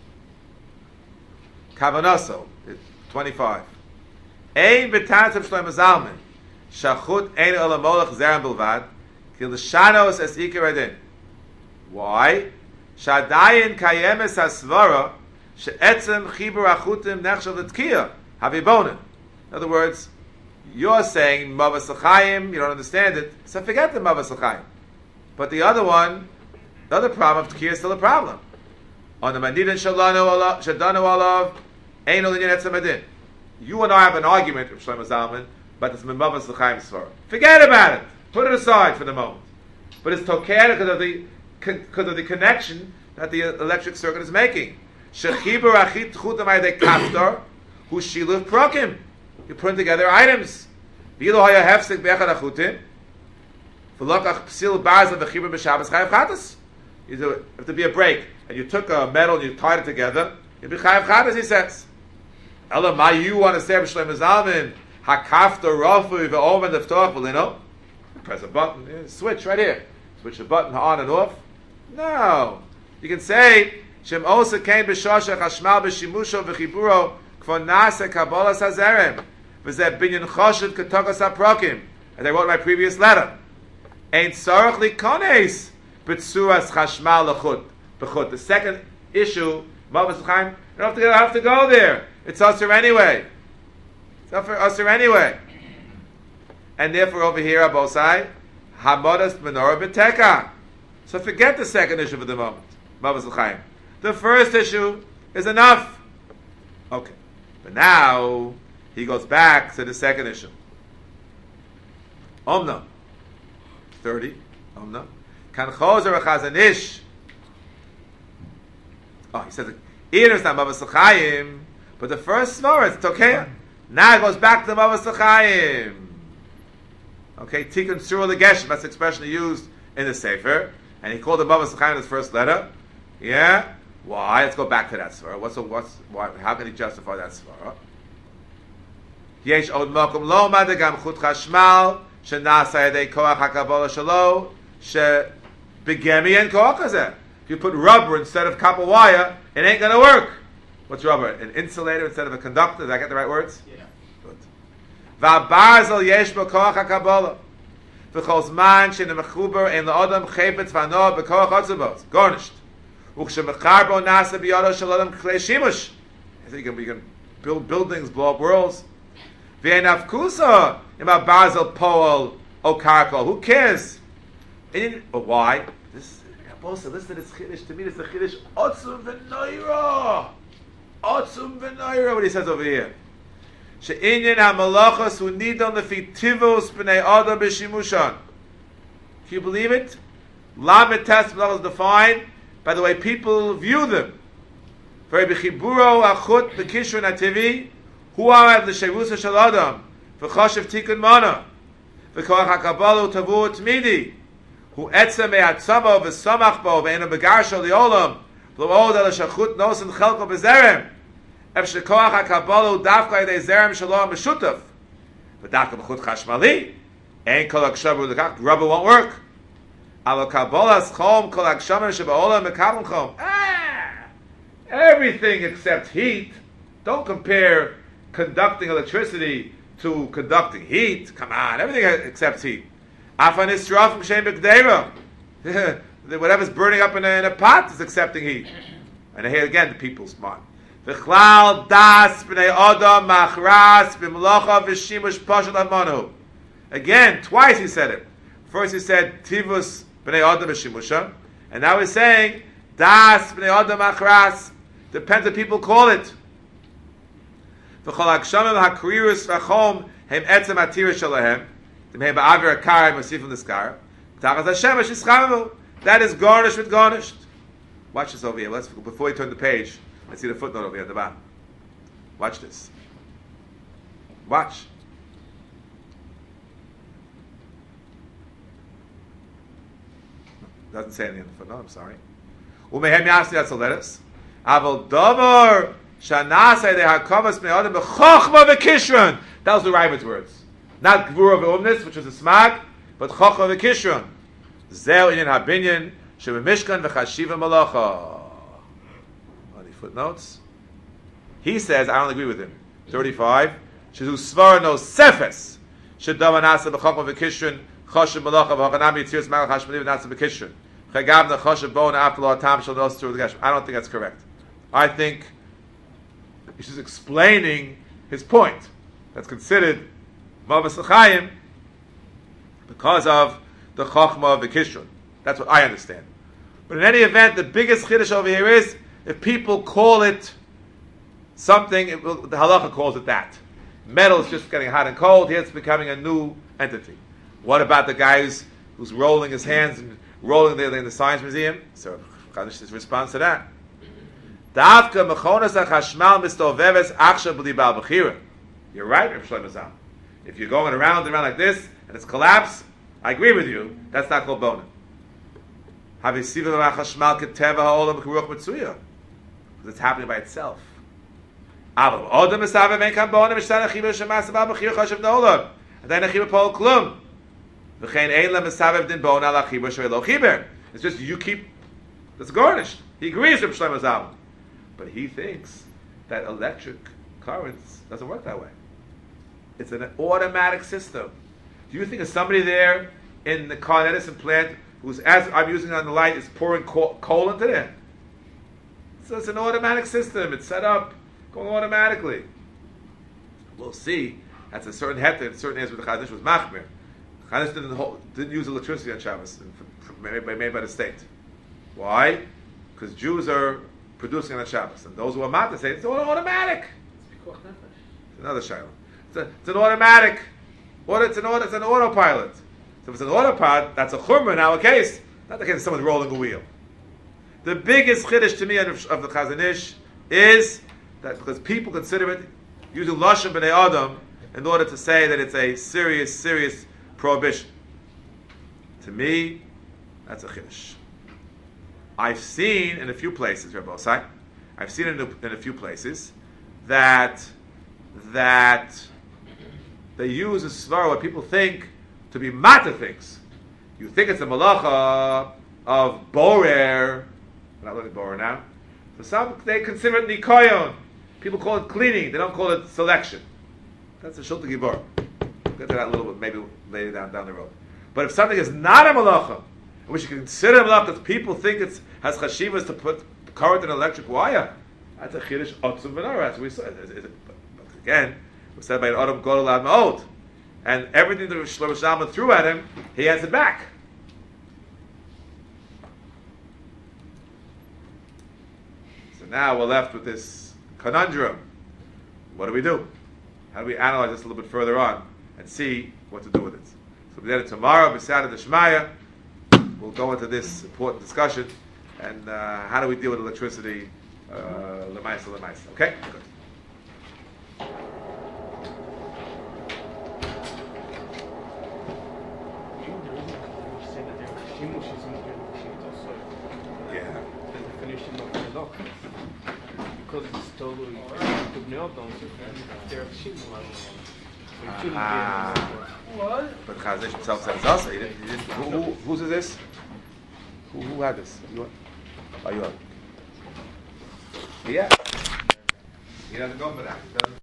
A: Kavanaso, 25. Ein b'tatzim Shlomo Zalman, shachut ein olamolach zerem bilvad, kil shanos es ikar adin. Why? Shadayin kayemes hasvara, she'etzem chibur achutim nechshel l'tkiya, havibonin. In other words, you're saying Mavas L'chaim, you don't understand it, so forget the Mavas L'chaim. But the other one, the other problem of Tkiya is still a problem. On the Manidin Shadanu Alav, Ein Olin Etzem Adin. You and I have an argument with Shlomo Zalman, but it's Mavas L'chaim Svara. Forget about it. Put it aside for the moment. But it's Tokeh because of the connection that the electric circuit is making. Shechibur Achit Chutam Ayde Kaftar, Hu Shiluv Prokim. You put together items. You have to be a break, and you took a metal and you tied it together. You'd be chayav chadas, he says. Elamai, you want to say Shlomo Zalman hakafta rafu ve'omen leftoch v'lino? Press a button, switch right here. Switch the button on and off. No, you can say Shem Osa came b'shosha chashmal b'shimusho v'chiburo k'for nasa kabbalas hazerem. And they wrote in my previous letter. The second issue, you don't have to go there. It's usher anyway. It's usher anyway. And therefore over here, Abosai, Hamadas Menorah B'Teka. So forget the second issue for the moment. The first issue is enough. Okay. But now he goes back to the second issue. Omna. 30. Omna. Kan chozer Chazon Ish. Oh, he says, either it's not Mavas L'chaim, but the first Svara, it's Tokeh. Now it goes back to the Mavas L'chaim. Okay, Tikkun Surah L'Geshem, that's the expression he used in the Sefer, and he called the Mavas L'chaim in his first letter. Yeah? Why? Let's go back to that Svara. Why? How can he justify that Svara? יש עוד מקום לא עומד גם חוט חשמל שנעשה ידי כוח הקבלה שלו שבגמי אין כוח כזה. If you put rubber instead of copper wire, it ain't going to work. What's rubber? An insulator instead of a conductor? Did I get the right words?
E: Yeah.
A: Good. והברזל יש בו כוח הקבלה וכל זמן שנמחובר אין לאדם חפץ וענוע בכוח עצבוס. garnished. וכשמחר בו נעשה בידו של אדם כלי שימוש. You can build buildings, blow up worlds. V'enafkusa ima basil poel okarkol. Who cares? But why? Listen to this chiddush. To me, this is the chiddush otzum v'noira. Otzum v'noira. What he says over here. She'inyan ha'malachos hu nidon lefi tivos b'nei adam b'shimushan. Can you believe it? Lamed test malachos defined by the way people view them. V'bechiburo achut b'kishron ha'tivi. Who are the Shevusa Shel Adam? V'choshev Tikkun Mana. V'koach HaKabbalah Tavu Tmidi. Who etzem me'atzamo v'samach bo v'ena begar shel li'olam. V'lo'od el shachut nosen chelko b'zerem. Ef shekoach HaKabbalah dafka yedei zerem shalom b'shutaf. V'dafka b'chut chashmali. Ein kol hakshavu l'kach. Rubber won't work. Alo Kabbalah's chom kol hakshamim sheba'olam mekabel chom. Everything except heat. Don't compare conducting electricity to conducting heat. Come on, everything accepts heat. The whatever's burning up in a pot is accepting heat. And here again, the people's smart. V'chlal das b'nei adam machras b'melacha v'shimush pashut amanu. Again, twice he said it. First he said tivus b'nei adam v'shimusha, and now he's saying das b'nei adam machras. Depends what people call it. V'chol hagshamim hakrirus v'chom hem etzem atira shalahem. Dem hem ba'avir akar mosif l'skar. Tachas hashemesh yischamu. That is garnished with garnished. Watch this over here. Before we turn the page, let's see the footnote over here at the bottom. Watch this. Watch. Doesn't say anything in the footnote, I'm sorry. Umehem yasni, that's the letters. Aval davar shanasei de hakavas bnei adam b'chochma v'kishron. That was the Ravid's words. Not gvura v'umnis, which was a smag, but chochma v'kishron. Zeu inin habinyan shebemishkan v'chashiva malacha. Any footnotes? He says, I don't agree with him. 35. Shezu svara no sefes. Shedama nasa b'chochma v'kishron. Chashav malacha v'hachanam yitzius malach hashmaniv nasa b'kishron. Chagav nechashav bon after lo atam shal nos through the geshem. I don't think that's correct. I think he's just explaining his point. That's considered mavas l'chaim because of the chachma of the kishron. That's what I understand. But in any event, the biggest chiddush over here is if people call it something, the halacha calls it that. Metal is just getting hot and cold. Here it's becoming a new entity. What about the guy who's rolling his hands and rolling there in the science museum? So Chadash's response to that. Davka mechonas hachashmal mistoveves achshav b'li bal b'chira. You're right, Rav Shlomo Zalman. If you're going around and around like this and it's collapsed, I agree with you. That's not called bona. Because it's happening by itself. It's just you keep. It's garnished. He agrees with Shlomo Zalman, but he thinks that electric currents doesn't work that way. It's an automatic system. Do you think there's somebody there in the Con Edison plant who's, as I'm using it on the light, is pouring coal into there? So it's an automatic system. It's set up, going automatically. We'll see. That's a certain heter, certain areas where the Chazanish was machmir. Chazanish didn't use electricity on Shabbos, made by the state. Why? Because Jews are producing on Shabbos, and those who are not, say it's automatic. It's another shayla. It's an automatic. It's an autopilot. So if it's an autopilot, that's a chumrah in our case. Not the case of someone rolling a wheel. The biggest chiddush to me of the Chazanish is that because people consider it using lashon b'nei adam in order to say that it's a serious prohibition. To me, that's a chiddush. I've seen in a few places, Rabbi Osai, I've seen in a few places that they use a svara what people think to be matter things. You think it's a malacha of borer. We're not looking at borer now. So some they consider it nikoyon. People call it cleaning. They don't call it selection. That's a shulta gibor. We'll get to that a little bit maybe later down the road. But if something is not a malacha, which you consider a malacha because people think it has chashivas to put current in an electric wire, that's a chiddush otzum v'nora. That's what we said. But again, was said by an Adam Godel Ad Ma'od. And everything that Shlomo Zalman threw at him, he answered back. So now we're left with this conundrum. What do we do? How do we analyze this a little bit further on and see what to do with it? So then tomorrow, B'Siyata D'Shmaya, we'll go into this important discussion and how do we deal with electricity, l'maisa. Okay? Good. Yeah.
G: The definition of halakha, because it's totally to bnei they're
A: What? But Chazanish himself said it's also. He didn't, whose is this? Who had this? You are. Yeah. He doesn't go for that.